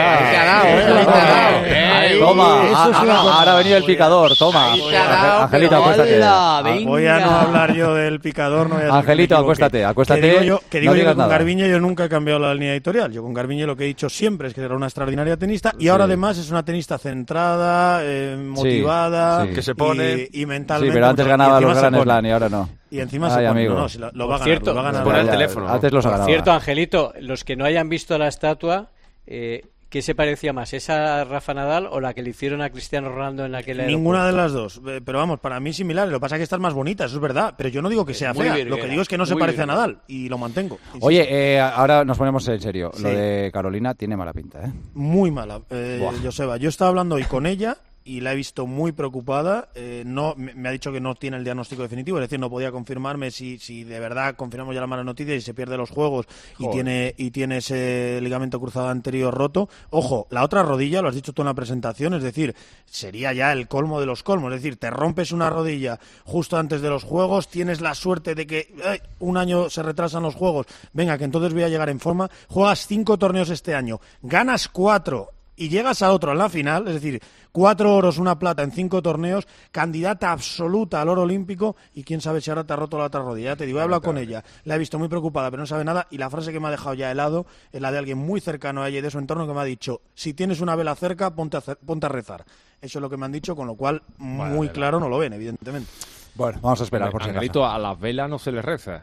Toma, ahora ha venido el picador, toma. Angelito, acuéstate. Voy a no hablar yo del picador. No Angelito, acuéstate, acuéstate. Que digo yo que, digo no yo que con nada. Garbiñe yo nunca he cambiado la línea editorial. Yo con Garbiñe lo que he dicho siempre es que era una extraordinaria tenista y sí. ahora además es una tenista centrada, eh, motivada sí, sí. que se pone y, y mentalmente. Sí, pero antes ganaba los Grand Slam y ahora no. Y encima Ay, se pone, amigo. no, no, si lo, lo, va a ganar, cierto, lo va a ganar. Pon el teléfono. Antes los Por cierto, Angelito, los que no hayan visto la estatua, eh, ¿qué se parecía más? ¿Esa Rafa Nadal o la que le hicieron a Cristiano Ronaldo en aquel aeropuerto? Ninguna de las dos, pero vamos, para mí es similar. Lo que pasa es que esta es más bonita, eso es verdad. Pero yo no digo que sea fea, virguera, lo que digo es que no se parece virguera. a Nadal y lo mantengo. Oye, eh, ahora nos ponemos en serio. Sí. Lo de Carolina tiene mala pinta, ¿eh? Muy mala, eh, Joseba. Yo estaba hablando hoy con ella y la he visto muy preocupada. Eh, no me ha dicho que no tiene el diagnóstico definitivo, es decir, no podía confirmarme si, si de verdad confirmamos ya la mala noticia y se pierde los juegos y tiene, y tiene ese ligamento cruzado anterior roto. Ojo, la otra rodilla, lo has dicho tú en la presentación, es decir, sería ya el colmo de los colmos, es decir, te rompes una rodilla justo antes de los juegos, tienes la suerte de que eh, un año se retrasan los juegos, venga, que entonces voy a llegar en forma, juegas cinco torneos este año, ganas cuatro y llegas a otro en la final, es decir, cuatro oros, una plata en cinco torneos, candidata absoluta al oro olímpico y quién sabe si ahora te ha roto la otra rodilla. Ya te digo, he hablado con ella, la he visto muy preocupada, pero no sabe nada y la frase que me ha dejado ya helado es la de alguien muy cercano a ella y de su entorno que me ha dicho, si tienes una vela cerca, ponte a, ponte a rezar. Eso es lo que me han dicho, con lo cual muy bueno, claro no lo ven, evidentemente. Bueno, vamos a esperar. Por Angelito, a las velas no se les reza.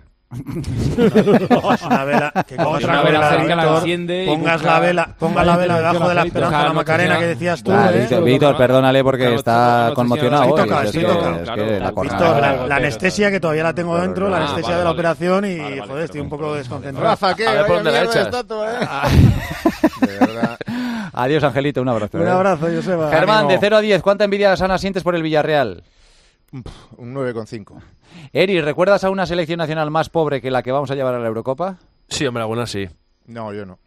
No, es una vela que con otra vela, vela cerca la enciende pongas busca, la vela pongas la vela debajo de la esperanza de la Macarena que decías tú. Vale, ¿eh? Víctor, perdónale porque claro, está conmocionado hoy. Toca, es que, toca. Es que la, Víctor, la, la anestesia que todavía la tengo dentro, la anestesia ah, vale, de la vale. operación y vale, vale, joder, estoy un poco desconcentrado. Rafa, ¿qué? A ver por dónde la echas. De verdad. Adiós, Angelito, un abrazo. Un abrazo, Joseba. Germán, de cero a diez, ¿cuánta envidia sana sientes por el Villarreal? Un nueve coma cinco. Eri, ¿recuerdas a una selección nacional más pobre que la que vamos a llevar a la Eurocopa? Sí, hombre, alguna sí. No, yo no.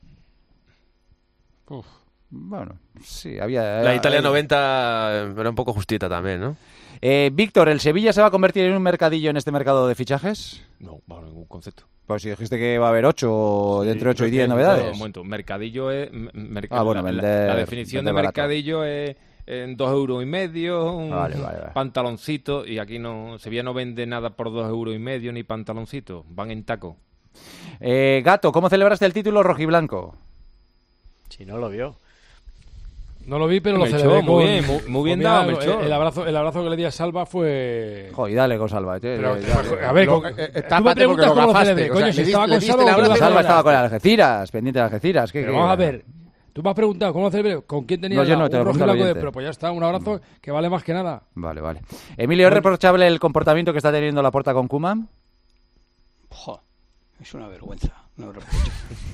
Uf, bueno, sí, había... La Italia noventa era un poco justita también, ¿no? Eh, Víctor, ¿el Sevilla se va a convertir en un mercadillo en este mercado de fichajes? No, bajo ningún concepto. Pues si dijiste que va a haber ocho, sí, entre ocho y diez novedades. Un momento, mercadillo es... Merc- ah, bueno, la, vender, la definición de barato. Mercadillo es... en dos euros y medio, un vale, vale, vale. pantaloncito, y aquí no, Sevilla no vende nada por dos euros y medio ni pantaloncito, van en taco. Eh, Gato, ¿cómo celebraste el título rojiblanco? Si no lo vio. No lo vi, pero Melchor, lo celebré muy con... bien, muy, muy bien dado, Melchor. El, el, abrazo, el abrazo que le di a Salva fue... Joder, dale con Salva. Tío, pero, ya, ya, a ver, lo, con, eh, tú me preguntas cómo lo celebré. Coño, o sea, si estaba le con diste Salva... Salva, Salva estaba con Algeciras, pendiente de Algeciras. ¿Qué, pero qué, vamos a ver... Tú me has preguntado cómo lo celebré, con quién tenía no, yo no, un rojiblanco de... Pero pues ya está, un abrazo que vale más que nada. Vale, vale. Emilio, ¿es reprochable el comportamiento que está teniendo Laporta con Koeman? Jo, es una vergüenza. No reprocho.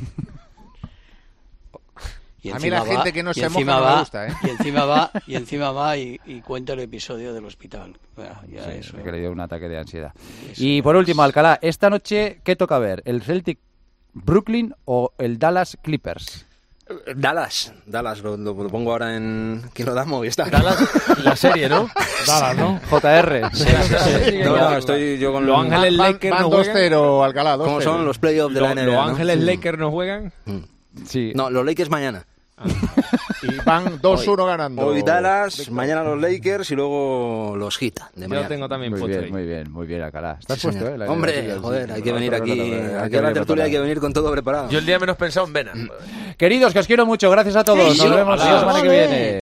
Y a mí la va, gente que no se moja va, no me gusta, ¿eh? Y encima va, y encima va y, y cuenta el episodio del hospital. Bueno, ya sí, eso. Que le dio un ataque de ansiedad. Eso y por último, Alcalá, esta noche, ¿qué toca ver? ¿El Celtic Brooklyn o el Dallas Clippers? Dallas, Dallas, lo, lo pongo ahora en... ¿Quién lo da? Movistar. Dallas, la serie, ¿no? Dallas, ¿no? J R. Sí, sí, sí. No, no, estoy yo con los Ángeles Lakers no juegan. dos cero, Alcalá, dos cero. ¿Cómo son los playoffs de la N B A? ¿Los ¿no? Ángeles Sí. Lakers no juegan? Sí. No, los Lakers mañana. Y van dos uno ganando. Hoy Dallas, Víctor. Mañana los Lakers y luego los Heat. De Yo tengo también muy puesto bien, ahí. Muy bien, muy bien, Alcalá. ¿Estás Sí, puesto, eh? La Hombre, joder, hay que venir aquí. Aquí a la tertulia hay que venir con todo preparado. Yo el día menos pensado en Venas. Queridos, que os quiero mucho. Gracias a todos. Nos vemos la semana que viene.